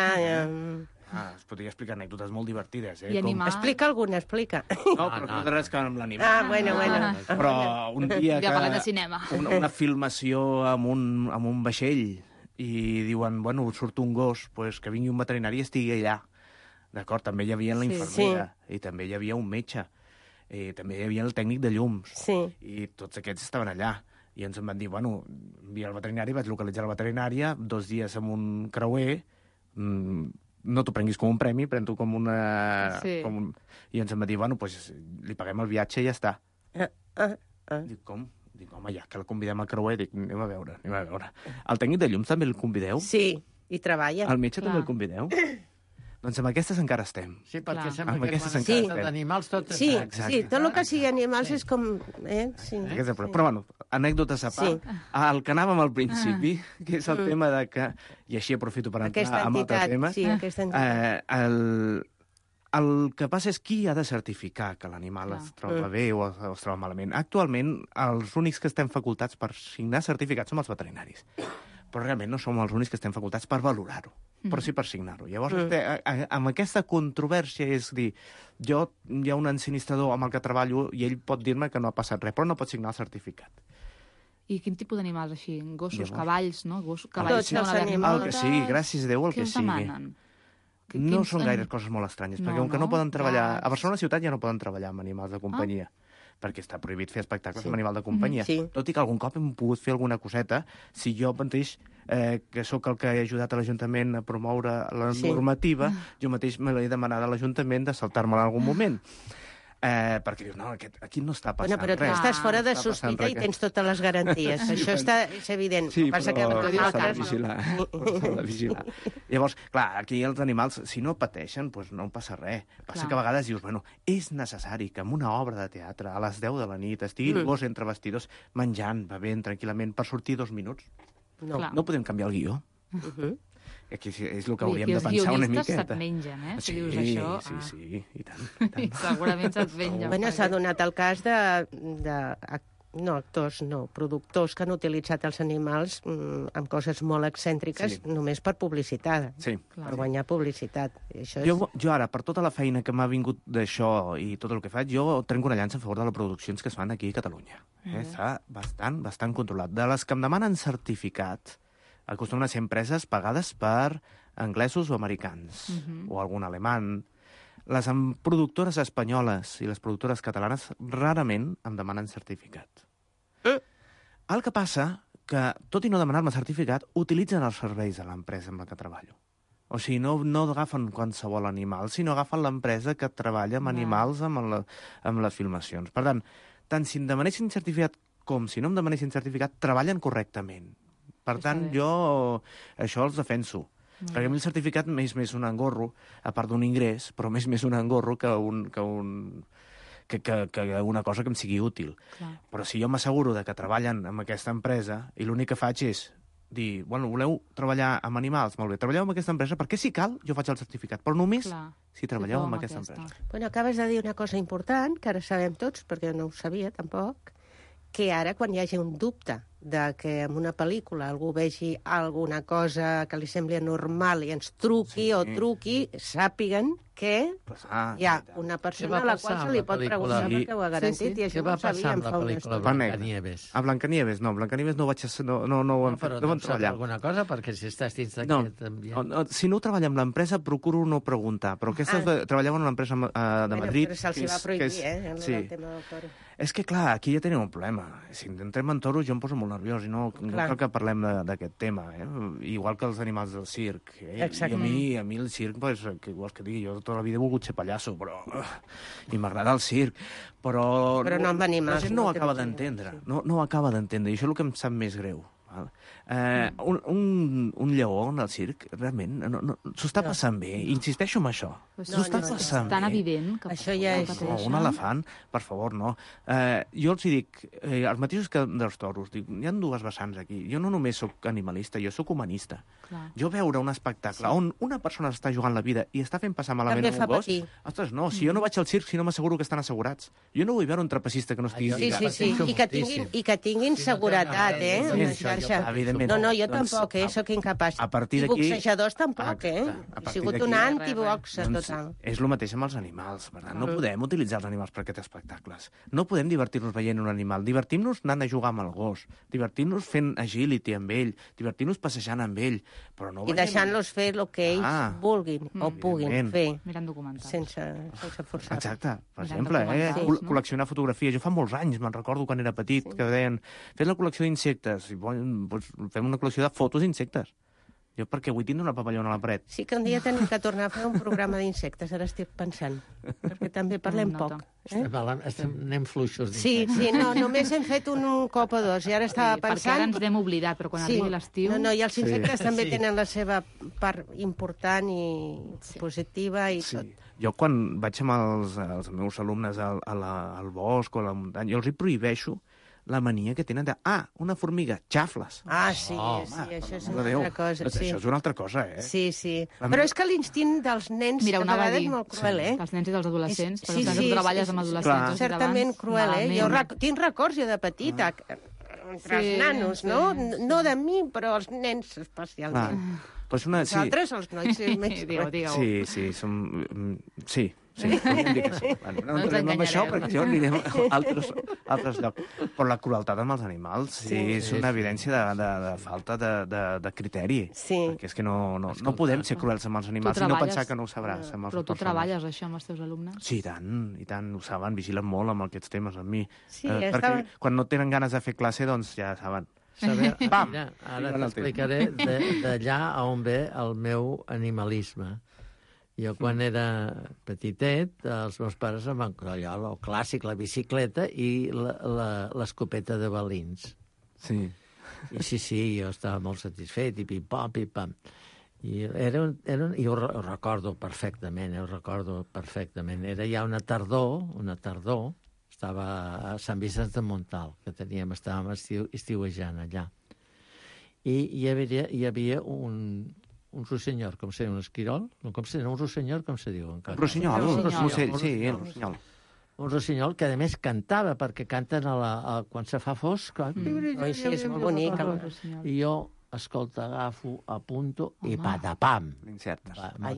Es podria explicar anècdotes molt divertides. Explica alguna, explica. No, però no té res que amb l'animal. Bueno. Però un dia que... Ja parlem de cinema. Una filmació amb un vaixell i diuen, bueno, surt un gos, que vingui un veterinari i estigui allà. D'acord, també hi havia la infermera, i també hi havia un metge, i també hi havia el tècnic de llums, i tots aquests estaven allà. I ens van dir, bueno, envia el veterinari, vaig localitzar la veterinària, 2 dies amb un creuer, no t'ho prenguis com un premi, pren-t'ho com una... I ens van dir, bueno, li paguem el viatge i ja està. Dic, com? Dic, home, ja que el convidem al creuer, dic, anem a veure. El tècnic de llums també el convideu? Sí, hi treballa. El metge també el convideu? Doncs amb aquestes encara estem. Sí, perquè sembla que quan es tracta d'animals tot... Sí, tot el que sigui animals és com... Però, bueno, anècdotes a part. El que anàvem al principi, que és el tema de que... I així aprofito per entrar en altre tema. Aquesta entitat. El que passa és qui ha de certificar que l'animal es troba bé o es troba malament. Actualment, els únics que estem facultats per signar certificats som els veterinaris. Però realment no som els únics que estem facultats per valorar-ho, però sí per signar-ho. Llavors, amb aquesta controvèrsia, és dir, hi ha un ensinistrador amb el que treballo i ell pot dir-me que no ha passat res, però no pot signar el certificat. I quin tipus d'animals així? Gossos, cavalls, no? Tots els animals. El que sigui, gràcies a Déu, el que sigui. Què us demanen? No són gaire coses molt estranyes, perquè com que no poden treballar... A Barcelona ciutat ja no poden treballar amb animals de companyia. Perquè està prohibit fer espectacles amb animal de companyia. Tot i que algun cop hem pogut fer alguna coseta, si jo mateix, que sóc el que he ajudat a l'Ajuntament a promoure la normativa, jo mateix me l'he demanat a l'Ajuntament de saltar-me en algun moment. Perquè dius, no, aquí no està passant res. Però tu estàs fora de sospita i tens totes les garanties. Això és evident. Sí, però s'ha de vigilar. Llavors, clar, aquí els animals, si no pateixen, doncs no passa res. Passa que a vegades dius, bueno, és necessari que en una obra de teatre a les 10 de la nit estigui el gos entre vestidors menjant, bevent tranquil·lament per sortir 2 minuts. No podem canviar el guió. Aquí és el que hauríem de pensar una miqueta. I els guionistes se't mengen, Sí, dius això. Sí, i tant. Segurament se't mengen. Bueno, s'ha donat el cas productors que han utilitzat els animals amb coses molt excèntriques només per publicitat, per guanyar publicitat. Jo ara, per tota la feina que m'ha vingut d'això i tot el que faig, jo trenco una llança a favor de les produccions que es fan aquí a Catalunya. Està bastant controlat. De les que em demanen certificat, acostumen a ser empreses pagades per anglesos o americans, o algun alemany. Les productores espanyoles i les productores catalanes rarament em demanen certificat. El que passa que, tot i no demanar-me certificat, utilitzen els serveis de l'empresa amb la que treballo. O sigui, no agafen qualsevol animal, sinó agafen l'empresa que treballa amb animals amb les filmacions. Per tant si em demanessin certificat com si no em demanessin certificat, treballen correctament. Per tant, jo això els defenso. Perquè a mi el certificat és més un engorro, a part d'un ingrés, però més un engorro que una cosa que em sigui útil. Però si jo m'asseguro que treballen amb aquesta empresa i l'únic que faig és dir, bueno, voleu treballar amb animals? Molt bé, treballeu amb aquesta empresa, perquè si cal, jo faig el certificat, però només si treballeu amb aquesta empresa. Bueno, acabes de dir una cosa important, que ara sabem tots, perquè no ho sabia tampoc, que ara, quan hi hagi un dubte de que en una pel·lícula algú vegi alguna cosa que li sembli anormal i ens truqui o truqui, sàpiguen que hi ha una persona a la qual se li pot preguntar perquè ho ha garantit. I això què va passar amb la pel·lícula Blancanieves? A Blancanieves no vaig no ho hem fet. Però treballar alguna cosa, perquè si estàs dins d'aquest ambient... Si no treballa amb l'empresa, procuro no preguntar, però aquestes treballava en una empresa de Madrid... Però se'ls va prohibir, el tema del toro. És que, clar, aquí ja tenim un problema. Si entrem en toros, jo em poso molt nerviós i no cal que parlem d'aquest tema. Igual que els animals del circ. I a mi el circ, que vols que digui, jo tota la vida he volgut ser pallasso, i m'agrada el circ, però no amb animals. La gent no ho acaba d'entendre. No ho acaba d'entendre, i això és el que em sap més greu. Un lleó en el circ, realment, s'ho està passant bé. Insisteixo en això. S'ho està passant bé. És tan evident que això ja és... Un elefant, per favor, no. Jo els dic, els mateixos que dels toros, dic, hi ha dues vessants aquí. Jo no només sóc animalista, jo sóc humanista. Jo veure un espectacle on una persona està jugant la vida i està fent passar malament un gos... Ostres, no, si jo no vaig al circ, si no m'asseguro que estan assegurats. Jo no vull veure un trapecista que no estigui... Sí, i que tinguin seguretat, Evidentment. No, jo tampoc, sóc incapaç. I boxejadors tampoc, He sigut un antiboxa total. És el mateix amb els animals, verdad? No podem utilitzar els animals per aquests espectacles. No podem divertir-nos veient un animal. Divertim-nos anant a jugar amb el gos. Divertim-nos fent agility amb ell. Divertim-nos passejant amb ell. Però no I deixant-los fer el que ells vulguin o puguin fer. Mirant documentals. Sense forçar. Exacte. Per exemple, col·leccionar fotografies. Jo fa molts anys, me'n recordo quan era petit, que deien, fes la col·lecció d'insectes. Fem una col·lecció de fotos d'insectes. Jo perquè vull tindre una papallona a la paret. Sí que un dia tenim que tornar a fer un programa d'insectes, ara estic pensant, perquè també parlem poc. Anem fluixos. Sí, només hem fet un cop o dos, i ara estava pensant... Perquè ara ens n'hem oblidat, però quan arribi l'estiu... No, i els insectes també tenen la seva part important i positiva i tot. Jo quan vaig amb els meus alumnes al bosc o a la muntanya, jo els hi prohibeixo la mania que tenen de, una formiga, xafles. Sí, això és una altra cosa. Això és una altra cosa, Sí. Però és que l'instint dels nens a vegades és molt cruel, dels nens i dels adolescents, perquè tu treballes amb adolescents. Certament cruel, Jo tinc records jo de petita, entre els nanos, no? No de mi, però els nens especialment. Nosaltres, els nois, més... Digueu. Sí, podem dir que sí. No entrem amb això perquè jo anirem a altres llocs. Però la crueltat amb els animals és una evidència de falta de criteri. Perquè és que no podem ser cruels amb els animals i no pensar que no ho sabràs amb les persones. Però tu treballes això amb els teus alumnes? Sí, i tant, ho saben, vigilen molt amb aquests temes amb mi. Perquè quan no tenen ganes de fer classe, doncs ja saben. Mira, ara t'explicaré d'allà on ve el meu animalisme. Jo, quan era petitet, els meus pares em van collar el clàssic, la bicicleta i l'escopeta de balins. Sí. I sí, jo estava molt satisfet, i pim-pam, pim-pam. I ho recordo perfectament, Era ja una tardor, estava a Sant Vicenç de Montalt, que estàvem estiuejant allà. I hi havia un rossinyol, com se diu, un esquirol? Un rossinyol, com se diu? Un rossinyol, un rossinyol. Un rossinyol que, a més, cantava, perquè canten quan se fa fosc. Sí, és molt bonic. I jo, escolta, agafo, apunto i patapam. L'incertes.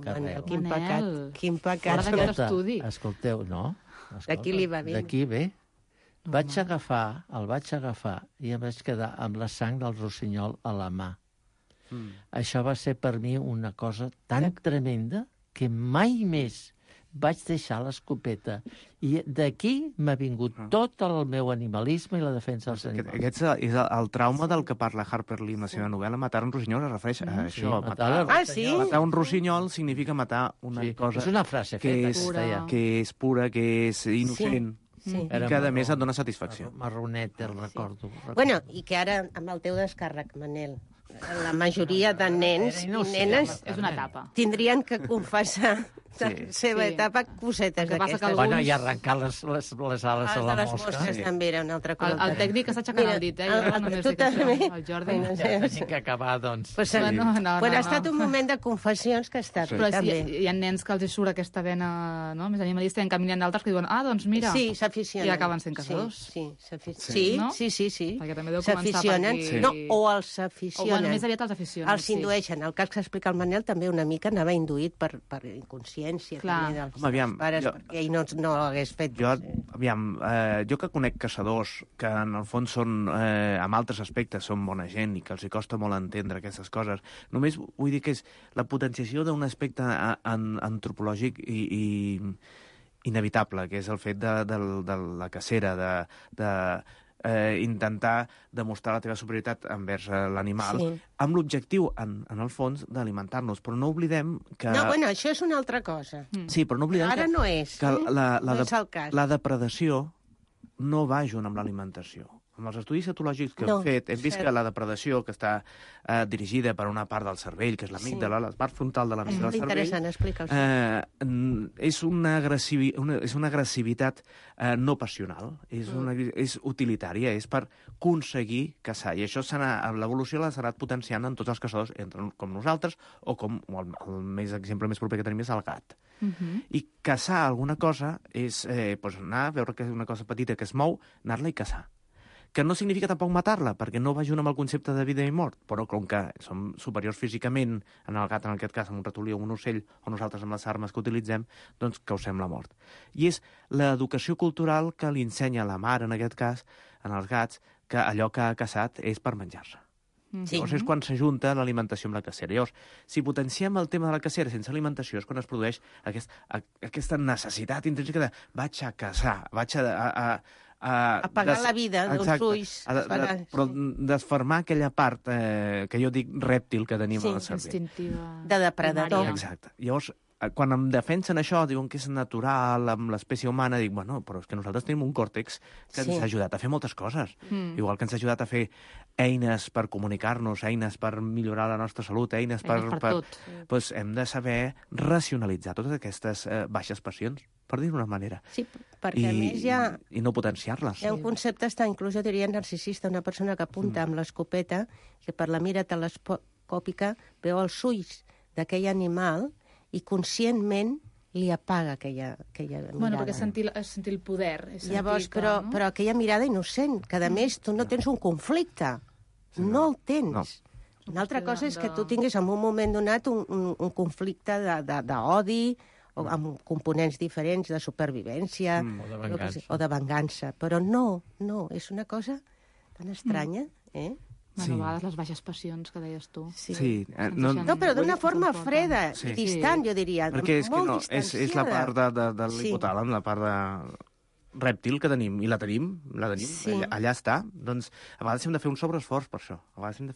Quin pecat. Escolteu, no? D'aquí li va bé. D'aquí ve. El vaig agafar i em vaig quedar amb la sang del rossinyol a la mà. Això va ser per mi una cosa tan tremenda que mai més vaig deixar l'escopeta. I d'aquí m'ha vingut tot el meu animalisme i la defensa dels animals. Aquest és el trauma del que parla Harper Lee en la seva novel·la. Matar un rossinyol es refereix a això. Matar un rossinyol significa matar una cosa... És una frase feta. Que és pura, que és innocent. I que, a més, et dona satisfacció. Marronet, el recordo. Bueno, i que ara, amb el teu descàrrec, Manel, la majoria de nens i nenes és una etapa. Tindrien que confessar la seva etapa, cosetes d'aquestes. Bueno, i arrencar les ales a la les mosca. mosques també era una altra cosa. El tècnic està aixecant el dit, Jo només tu dic això. també? El Jordi. Tenim que acabar, doncs. Pues, ha estat un moment de confessions que ha estat, Però també. hi ha nens que els surt aquesta vena, no?, més animalista, i en canvi n'hi ha d'altres que diuen, doncs mira, Sí, s'aficionen. i acaben sent caçadors. Sí. No? Sí. Perquè també deu començar per S'aficionen. aquí. No, o els s'aficionen. O, bueno, més aviat els aficionen, Els indueixen. El cas que explica el Manel també una mica anava induït per inconsciència també dels pares, perquè ell no hagués fet... Jo que conec caçadors que en el fons són, en altres aspectes, són bona gent i que els hi costa molt entendre aquestes coses, només vull dir que és la potenciació d'un aspecte antropològic i inevitable, que és el fet de la cacera, intentar demostrar la teva superioritat envers l'animal, amb l'objectiu, en el fons, d'alimentar-nos. Però no oblidem que... No, bueno, això és una altra cosa. Sí, però no oblidem Ara no és, que no és el cas. la depredació no va junt amb l'alimentació. Amb els estudis etològics que hem fet, hem vist que la depredació, que està dirigida per una part del cervell, que és l'amígdala, la part frontal de l'amígdala del cervell, interessant, explica'ls. és una agressivitat no passional, és utilitària, és per aconseguir caçar. I això l'evolució l'ha anat potenciant en tots els caçadors, com nosaltres, o com l'exemple més proper que tenim és el gat. I caçar alguna cosa és anar a veure que és una cosa petita que es mou, anar-la i caçar. Que no significa tampoc matar-la, perquè no va junt amb el concepte de vida i mort, però com que som superiors físicament, en el gat, en aquest cas, amb un ratolí o un ocell, o nosaltres amb les armes que utilitzem, doncs causem la mort. I és l'educació cultural que li ensenya la mare, en aquest cas, en els gats, que allò que ha caçat és per menjar-se. Llavors és quan s'ajunta l'alimentació amb la cacera. Llavors, si potenciem el tema de la cacera sense alimentació és quan es produeix aquesta necessitat intrínseca de vaig a caçar, vaig apagar la vida dels ulls. Però desfermar aquella part que jo dic rèptil que tenim al cervell. Instintiva. De depredador. Exacte. Llavors, quan em defensen això, diuen que és natural amb l'espècie humana, dic, bueno, però és que nosaltres tenim un còrtex que ens ha ajudat a fer moltes coses. Igual que ens ha ajudat a fer eines per comunicar-nos, eines per millorar la nostra salut, eines per tot. Doncs hem de saber racionalitzar totes aquestes baixes passions, per dir d'una manera. Sí, perquè a més hi ha... I no potenciar-les. Hi ha un concepte, inclús jo diria narcisista, una persona que apunta amb l'escopeta, que per la mira telescòpica veu els ulls d'aquell animal i conscientment li apaga aquella mirada. Bueno, perquè és sentir el poder. Llavors, però aquella mirada innocent, que a més tu no tens un conflicte. No el tens. No. Una altra cosa és que tu tinguis en un moment donat un conflicte d'odi, o amb components diferents de supervivència o de vengança. Però no, és una cosa tan estranya, Bueno, a vegades les baixes passions que deies tu. Sí. No, però d'una forma freda i distant, jo diria. Perquè és la part de l'hipotàlem, la part de rèptil que tenim, i la tenim, allà està. Doncs a vegades hem de fer un sobreesforç per això.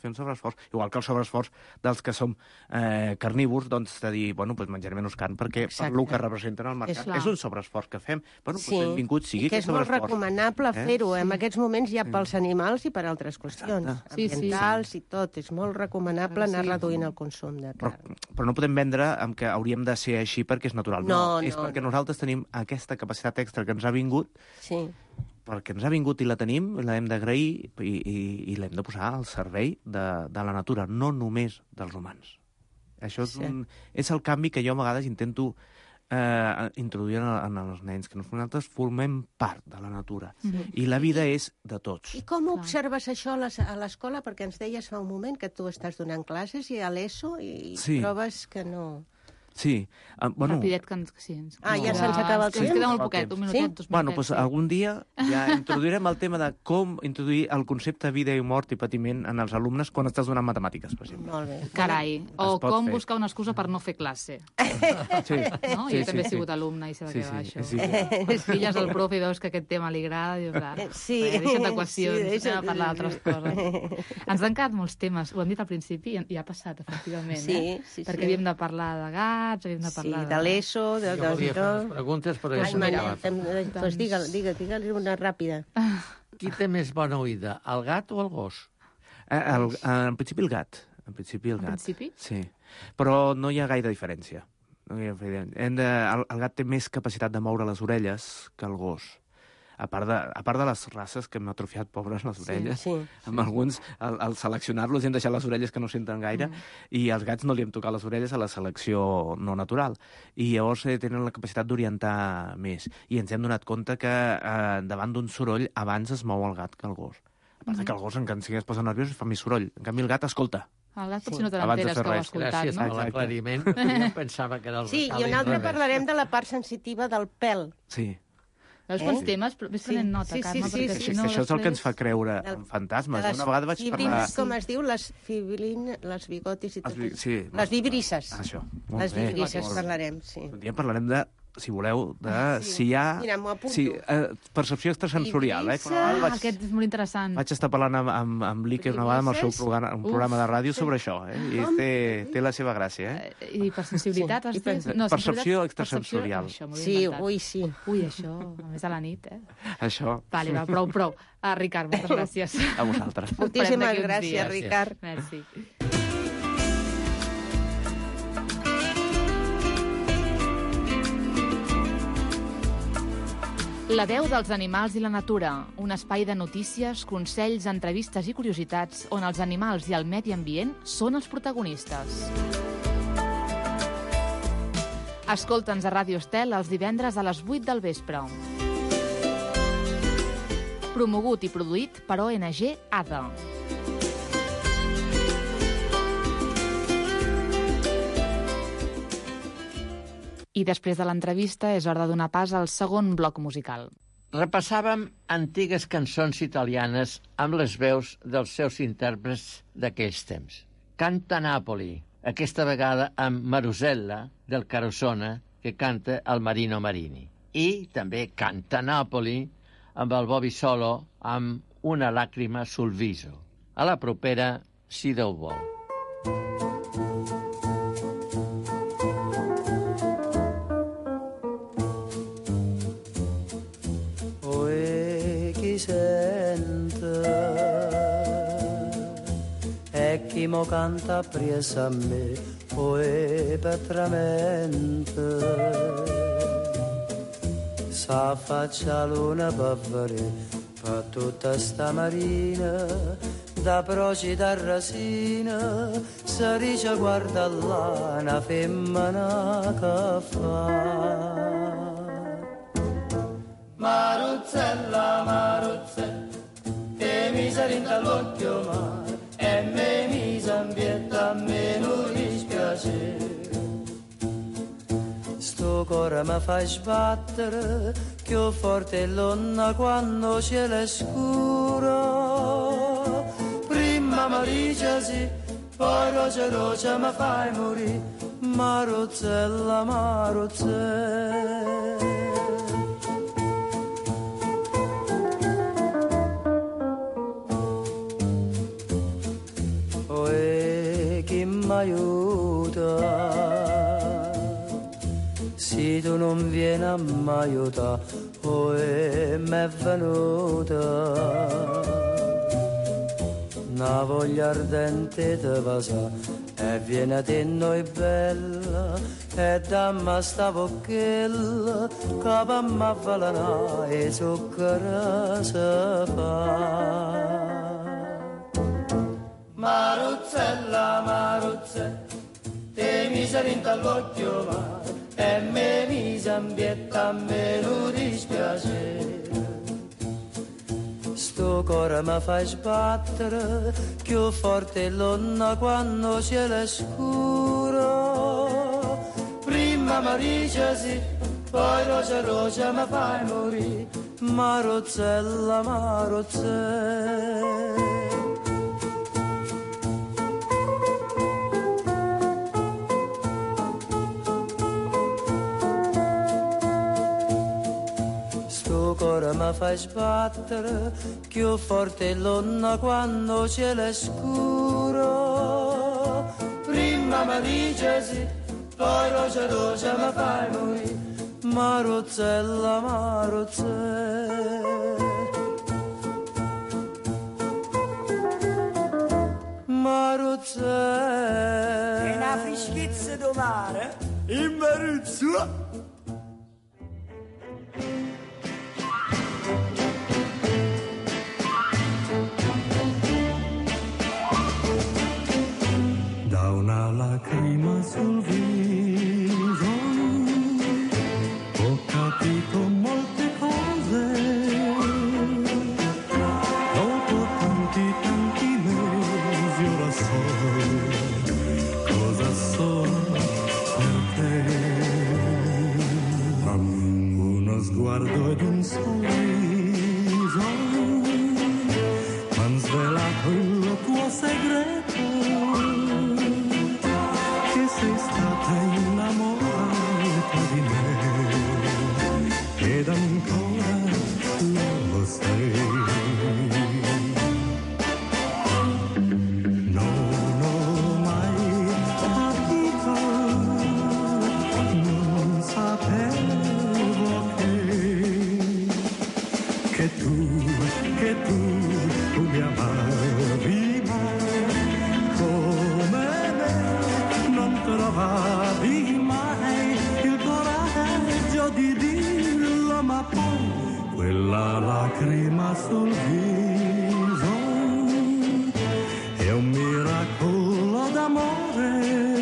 Igual que el sobreesforç dels que som carnívors, doncs de dir, bueno, menjaré menys carn perquè per lo que representen al mercat. És un sobreesforç que fem. Bueno, benvingut sigui aquest sobreesforç. Que és molt recomanable fer-ho en aquests moments ja pels animals i per altres qüestions ambientals i tot. És molt recomanable anar reduint el consum de carn. Però no podem vendre amb que hauríem de ser així perquè és natural. No, és perquè nosaltres tenim aquesta capacitat extra que ens ha vingut, perquè ens ha vingut i la tenim, l'hem d'agrair i l'hem de posar al servei de la natura, no només dels humans. Això és el canvi que jo a vegades intento introduir en els nens, que nosaltres formem part de la natura i la vida és de tots. I com observes això a l'escola? Perquè ens deies fa un moment que tu estàs donant classes i a l'ESO i trobes que no... Sí. Rapidet que ens... ja se'ns acaba el temps. Ens queda molt poquet, un minutet, 2 minutets. Bueno, doncs algun dia ja introduirem el tema de com introduir el concepte vida i mort i patiment en els alumnes quan estàs donant matemàtiques, per exemple. Molt bé. Carai, o com buscar una excusa per no fer classe. No? Jo també he sigut alumne i sé de què va això. Pilles el profe i veus que aquest tema li agrada i dius, deixa't d'equacions, anem a parlar d'altres coses. Ens han quedat molts temes, ho hem dit al principi i ha passat, efectivament. Perquè havíem de parlar de gats, havíem de parlar de l'ESO, de tot. Preguntes, però això doncs digue-li una ràpida. Qui té més bona oïda, el gat o el gos? En principi el gat. En principi? Sí. Però no hi ha gaire diferència. No hi fa idea. El gat té més capacitat de moure les orelles que el gos. A part de les races que hem atrofiat, pobres, les orelles. Sí. Amb alguns, al seleccionar-los, hem deixat les orelles que no senten gaire, i als gats no li hem tocat les orelles a la selecció no natural. I llavors tenen la capacitat d'orientar més. I ens hem donat compte que davant d'un soroll abans es mou el gat que el gos. A part que el gos, encara si es posa nerviós, fa més soroll. En canvi, el gat escolta. El gat potser no te n'enteres que ho ha escoltat, Gràcies per l'aclariment. Jo pensava que era el Sí, i un altre parlarem de la part sensitiva del pèl. Sí. Veus quants temes? Ves prenent nota, Carme, perquè si no... Això és el que ens fa creure en fantasmes. Una vegada vaig parlar... Com es diu? Les bigotis i tot. Sí. Les vibrisses. Això. Les vibrisses parlarem, sí. Un dia parlarem de, si voleu, si hi ha... Mira, m'ho apunto. Sí, percepció extrasensorial. Aquest és molt interessant. Vaig estar parlant amb l'Iker una vegada amb el seu programa de ràdio sobre això, i té la seva gràcia. Hipersensibilitat, has dit? Percepció extrasensorial. Sí, sí. Ui, això, a més a la nit, Això. Vale, va, prou. Ricard, moltes gràcies. A vosaltres. Moltíssimes gràcies, Ricard. Merci. La veu dels animals i la natura, un espai de notícies, consells, entrevistes i curiositats on els animals i el medi ambient són els protagonistes. Escolta'ns a Ràdio Estel els divendres a les 8 del vespre. Promogut i produït per ONG ADA. I després de l'entrevista és hora de donar pas al segon bloc musical. Repassàvem antigues cançons italianes amb les veus dels seus intèrprets d'aquells temps. Canta Napoli, aquesta vegada amb Marusella, del Carosona, que canta el Marino Marini. I també Canta Napoli amb el Bobby Solo amb Una làcrima sul viso. A la propera, si Déu vol. E chi mo canta appresso a me poi petramente sa faccia luna per vedere per tutta sta marina da Procida a Rasina si dice guarda là una femmina che fa Maruzzella, Maruzzella, te mi sarinta all'occhio mare e me mi s'ambietta a me non dispiacere. Sto cuore mi fa sbattere più forte l'onna quando cielo è scuro. Prima mi dice sì, poi roce roce mi fai morire. Maruzzella, Maruzzella. M'aiuta se tu non vieni a m'aiutare m'è venuta una voglia ardente di passare e viene a te noi bella e dammi sta bocchella che per m'avvelenare e zucchero si fa Maruzzella, Maruzzella, te mi sarinta all'occhio mare e me mi s'ambietta a me non dispiacere. Sto cuore mi fa sbattere più forte l'onna quando cielo è scuro. Prima mi dice sì, poi roce roce mi fai morire. Maruzzella, Maruzzella. Cuore mi fa sbattere più forte l'onna quando cielo è scuro. Prima mi dice sì, poi roce roce mi fai morire. Maruzzella, Maruzzella. Maruzzella. E una freschezza di mare Immerutsu. Da una lacrima sul viso ho capito molte cose. Dopo tanti mesi ora so cosa sono per te. Uno sguardo ed un sorriso m'han svelato il tuo segreto, che sei stata innamorata di me ed ancora lo sei. Non ho mai capito, non sapevo che tu mi amavi come me, non trovavi mai il coraggio di dirlo, ma poi quella lacrima sul viso è un miracolo d'amore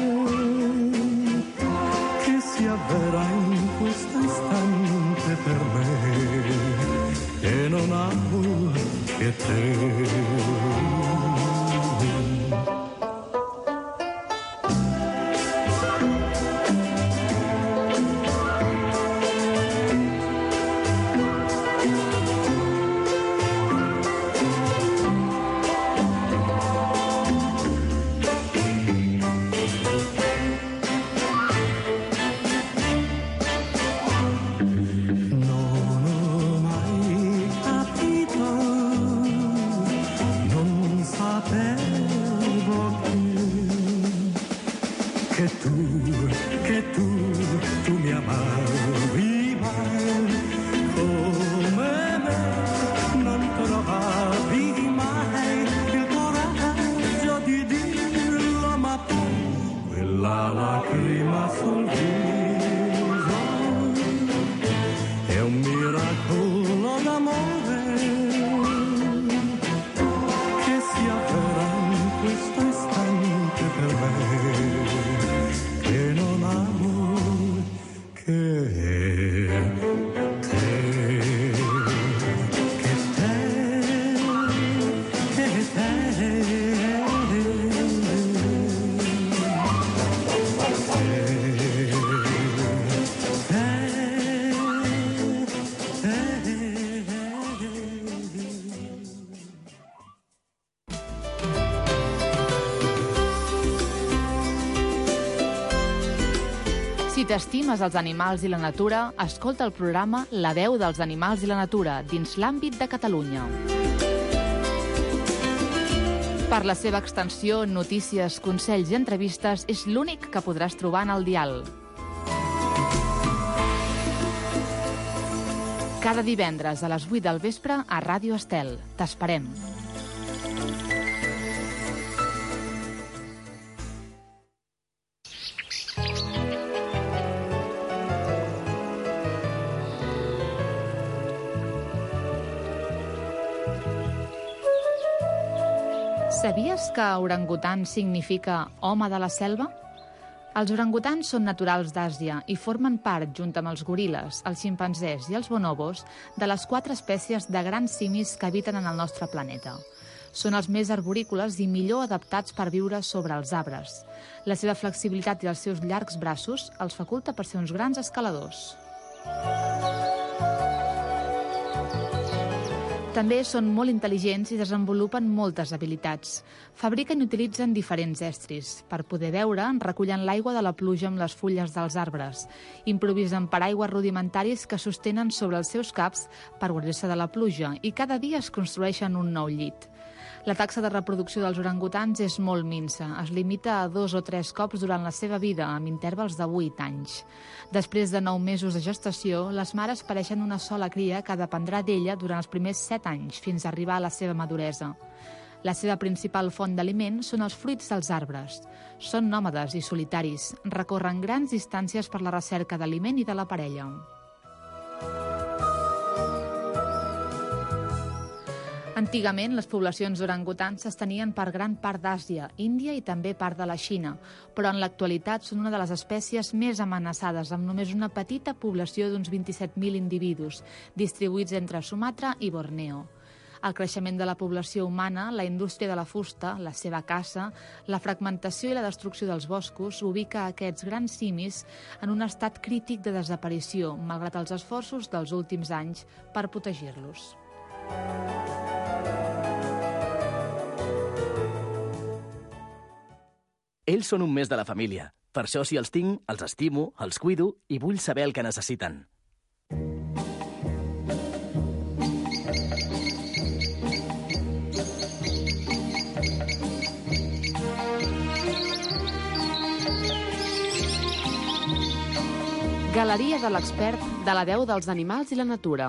che si avvera in questo istante per me, e non amo che te. Tu mi amavi mai come me, non trovavi mai il coraggio di dirlo, ma poi quella lacrima sul viso è un miracolo d'amore che si avvera in questo istante per me, che non amo Si t'estimes els animals i la natura, escolta el programa La veu dels animals i la natura dins l'àmbit de Catalunya. Per la seva extensió, notícies, consells i entrevistes, és l'únic que podràs trobar en el dial. Cada divendres a les 8 del vespre a Ràdio Estel. T'esperem. Sabies que orangutan significa home de la selva? Els orangutans són naturals d'Àsia i formen part, junt amb els goril·les, els ximpanzés i els bonobos, de les 4 espècies de grans simis que habiten en el nostre planeta. Són els més arborícoles i millor adaptats per viure sobre els arbres. La seva flexibilitat i els seus llargs braços els faculta per ser uns grans escaladors. També són molt intel·ligents i desenvolupen moltes habilitats. Fabriquen i utilitzen diferents estris. Per poder beure, recullen l'aigua de la pluja amb les fulles dels arbres. Improvisen paraigües rudimentaris que sostenen sobre els seus caps per guarir-se de la pluja i cada dia es construeixen un nou llit. La taxa de reproducció dels orangutans és molt minsa. Es limita a 2 o 3 cops durant la seva vida, amb intervals de 8 anys. Després de 9 mesos de gestació, les mares pareixen una sola cria que dependrà d'ella durant els primers 7 anys, fins a arribar a la seva maduresa. La seva principal font d'aliment són els fruits dels arbres. Són nòmades i solitaris, recorren grans distàncies per la recerca d'aliment i de la parella. Antigament, les poblacions d'orangutans s'estenien per gran part d'Àsia, Índia i també part de la Xina, però en l'actualitat són una de les espècies més amenaçades, amb només una petita població d'uns 27.000 individus, distribuïts entre Sumatra i Borneo. El creixement de la població humana, la indústria de la fusta, la seva caça, la fragmentació i la destrucció dels boscos ubica aquests grans simis en un estat crític de desaparició, malgrat els esforços dels últims anys per protegir-los. Ells són un mes de la família. Per això, si els tinc, els estimo, els cuido i vull saber el que necessiten. Galeria de l'expert de la veu dels animals i la natura.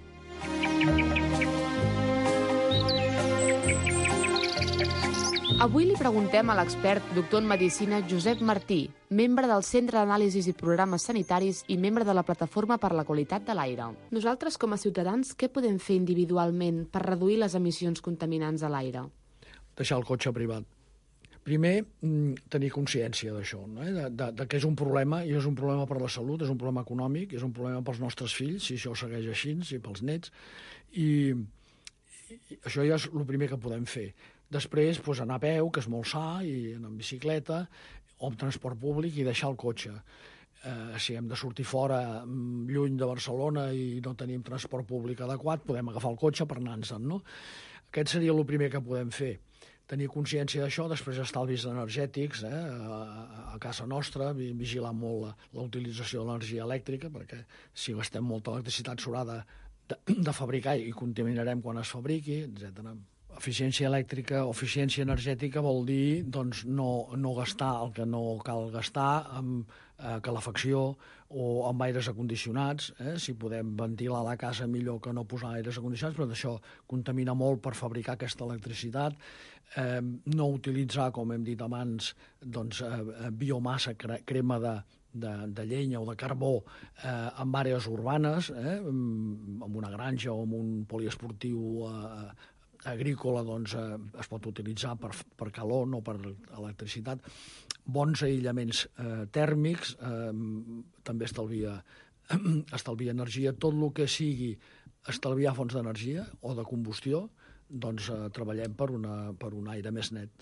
Avui li preguntem a l'expert doctor en medicina Josep Martí, membre del Centre d'Anàlisis i Programes Sanitaris i membre de la Plataforma per la Qualitat de l'Aire. Nosaltres, com a ciutadans, què podem fer individualment per reduir les emissions contaminants a l'aire? Deixar el cotxe privat. Primer, tenir consciència d'això, no? De que és un problema, i és un problema per la salut, és un problema econòmic, és un problema pels nostres fills, si això segueix així, i pels nets, i això ja és el primer que podem fer. Després, anar a peu, que és molt sa, i anar en bicicleta, o amb transport públic, i deixar el cotxe. Si hem de sortir fora, lluny de Barcelona, i no tenim transport públic adequat, podem agafar el cotxe per anar-se'n, no? Aquest seria el primer que podem fer. Tenir consciència d'això, després estalvis energètics, a casa nostra, vigilar molt la utilització de l'energia elèctrica, perquè si gastem molta electricitat s'haurà de fabricar i contaminarem quan es fabriqui, etc. Eficiència elèctrica o eficiència energètica vol dir no gastar el que no cal gastar amb calefacció o amb aires acondicionats. Si podem ventilar la casa millor que no posar aires acondicionats, però això contamina molt per fabricar aquesta electricitat. No utilitzar, com hem dit abans, biomassa, crema de llenya o de carbó en àrees urbanes, amb una granja o amb un poliesportiu agrícola, es pot utilitzar per calor, no per electricitat. Bons aïllaments tèrmics, també estalvia energia. Tot el que sigui estalviar fonts d'energia o de combustió, treballem per un aire més net.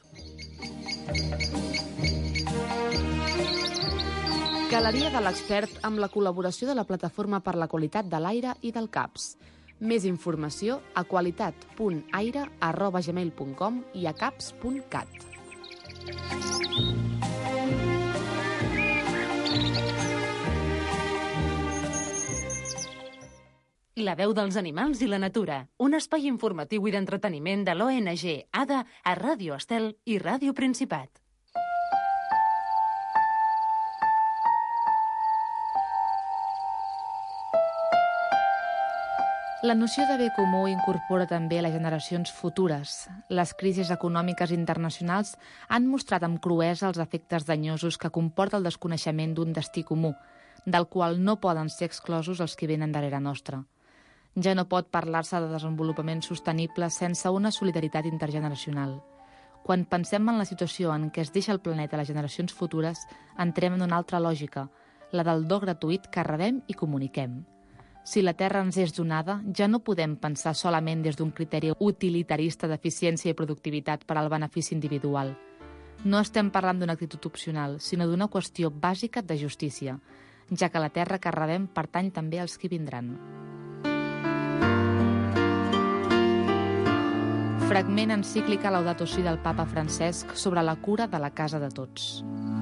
Galeria de l'expert amb la col·laboració de la Plataforma per la Qualitat de l'Aire i del CAPS. Més informació a qualitat.aire@gmail.com i a caps.cat. La veu dels animals i la natura, un espai informatiu i d'entreteniment de l'ONG ADA a Ràdio Estel i Ràdio Principat. La noció de bé comú incorpora també les generacions futures. Les crisis econòmiques internacionals han mostrat amb cruesa els efectes danyosos que comporta el desconeixement d'un destí comú, del qual no poden ser exclosos els que venen darrere nostre. Ja no pot parlar-se de desenvolupament sostenible sense una solidaritat intergeneracional. Quan pensem en la situació en què es deixa el planeta a les generacions futures, entrem en una altra lògica, la del do gratuït que rebem i comuniquem. Si la Terra ens és donada, ja no podem pensar solament des d'un criteri utilitarista d'eficiència i productivitat per al benefici individual. No estem parlant d'una actitud opcional, sinó d'una qüestió bàsica de justícia, ja que la Terra que rebem pertany també als que vindran. Fragment encíclica Laudato Si del papa Francesc sobre la cura de la casa de tots.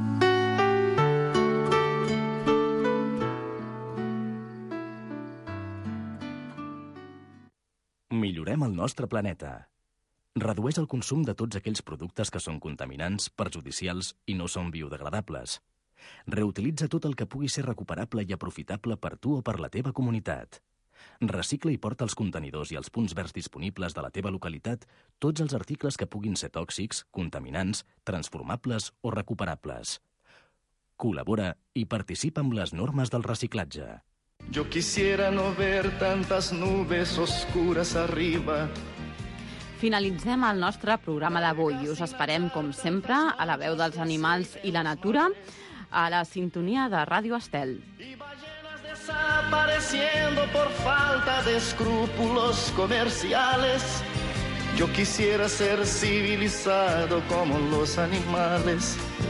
Millorem el nostre planeta. Redueix el consum de tots aquells productes que són contaminants, perjudicials i no són biodegradables. Reutilitza tot el que pugui ser recuperable i aprofitable per tu o per la teva comunitat. Recicla i porta als contenidors i als punts verds disponibles de la teva localitat tots els articles que puguin ser tòxics, contaminants, transformables o recuperables. Col·labora i participa amb les normes del reciclatge. Yo quisiera no ver tantas nubes oscuras arriba. Finalitzem el nostre programa d'avui. Us esperem, com sempre, a la veu dels animals i la natura, a la sintonia de Ràdio Estel. Desapareciendo por falta de escrúpulos comerciales. Yo quisiera ser civilizado como los animales.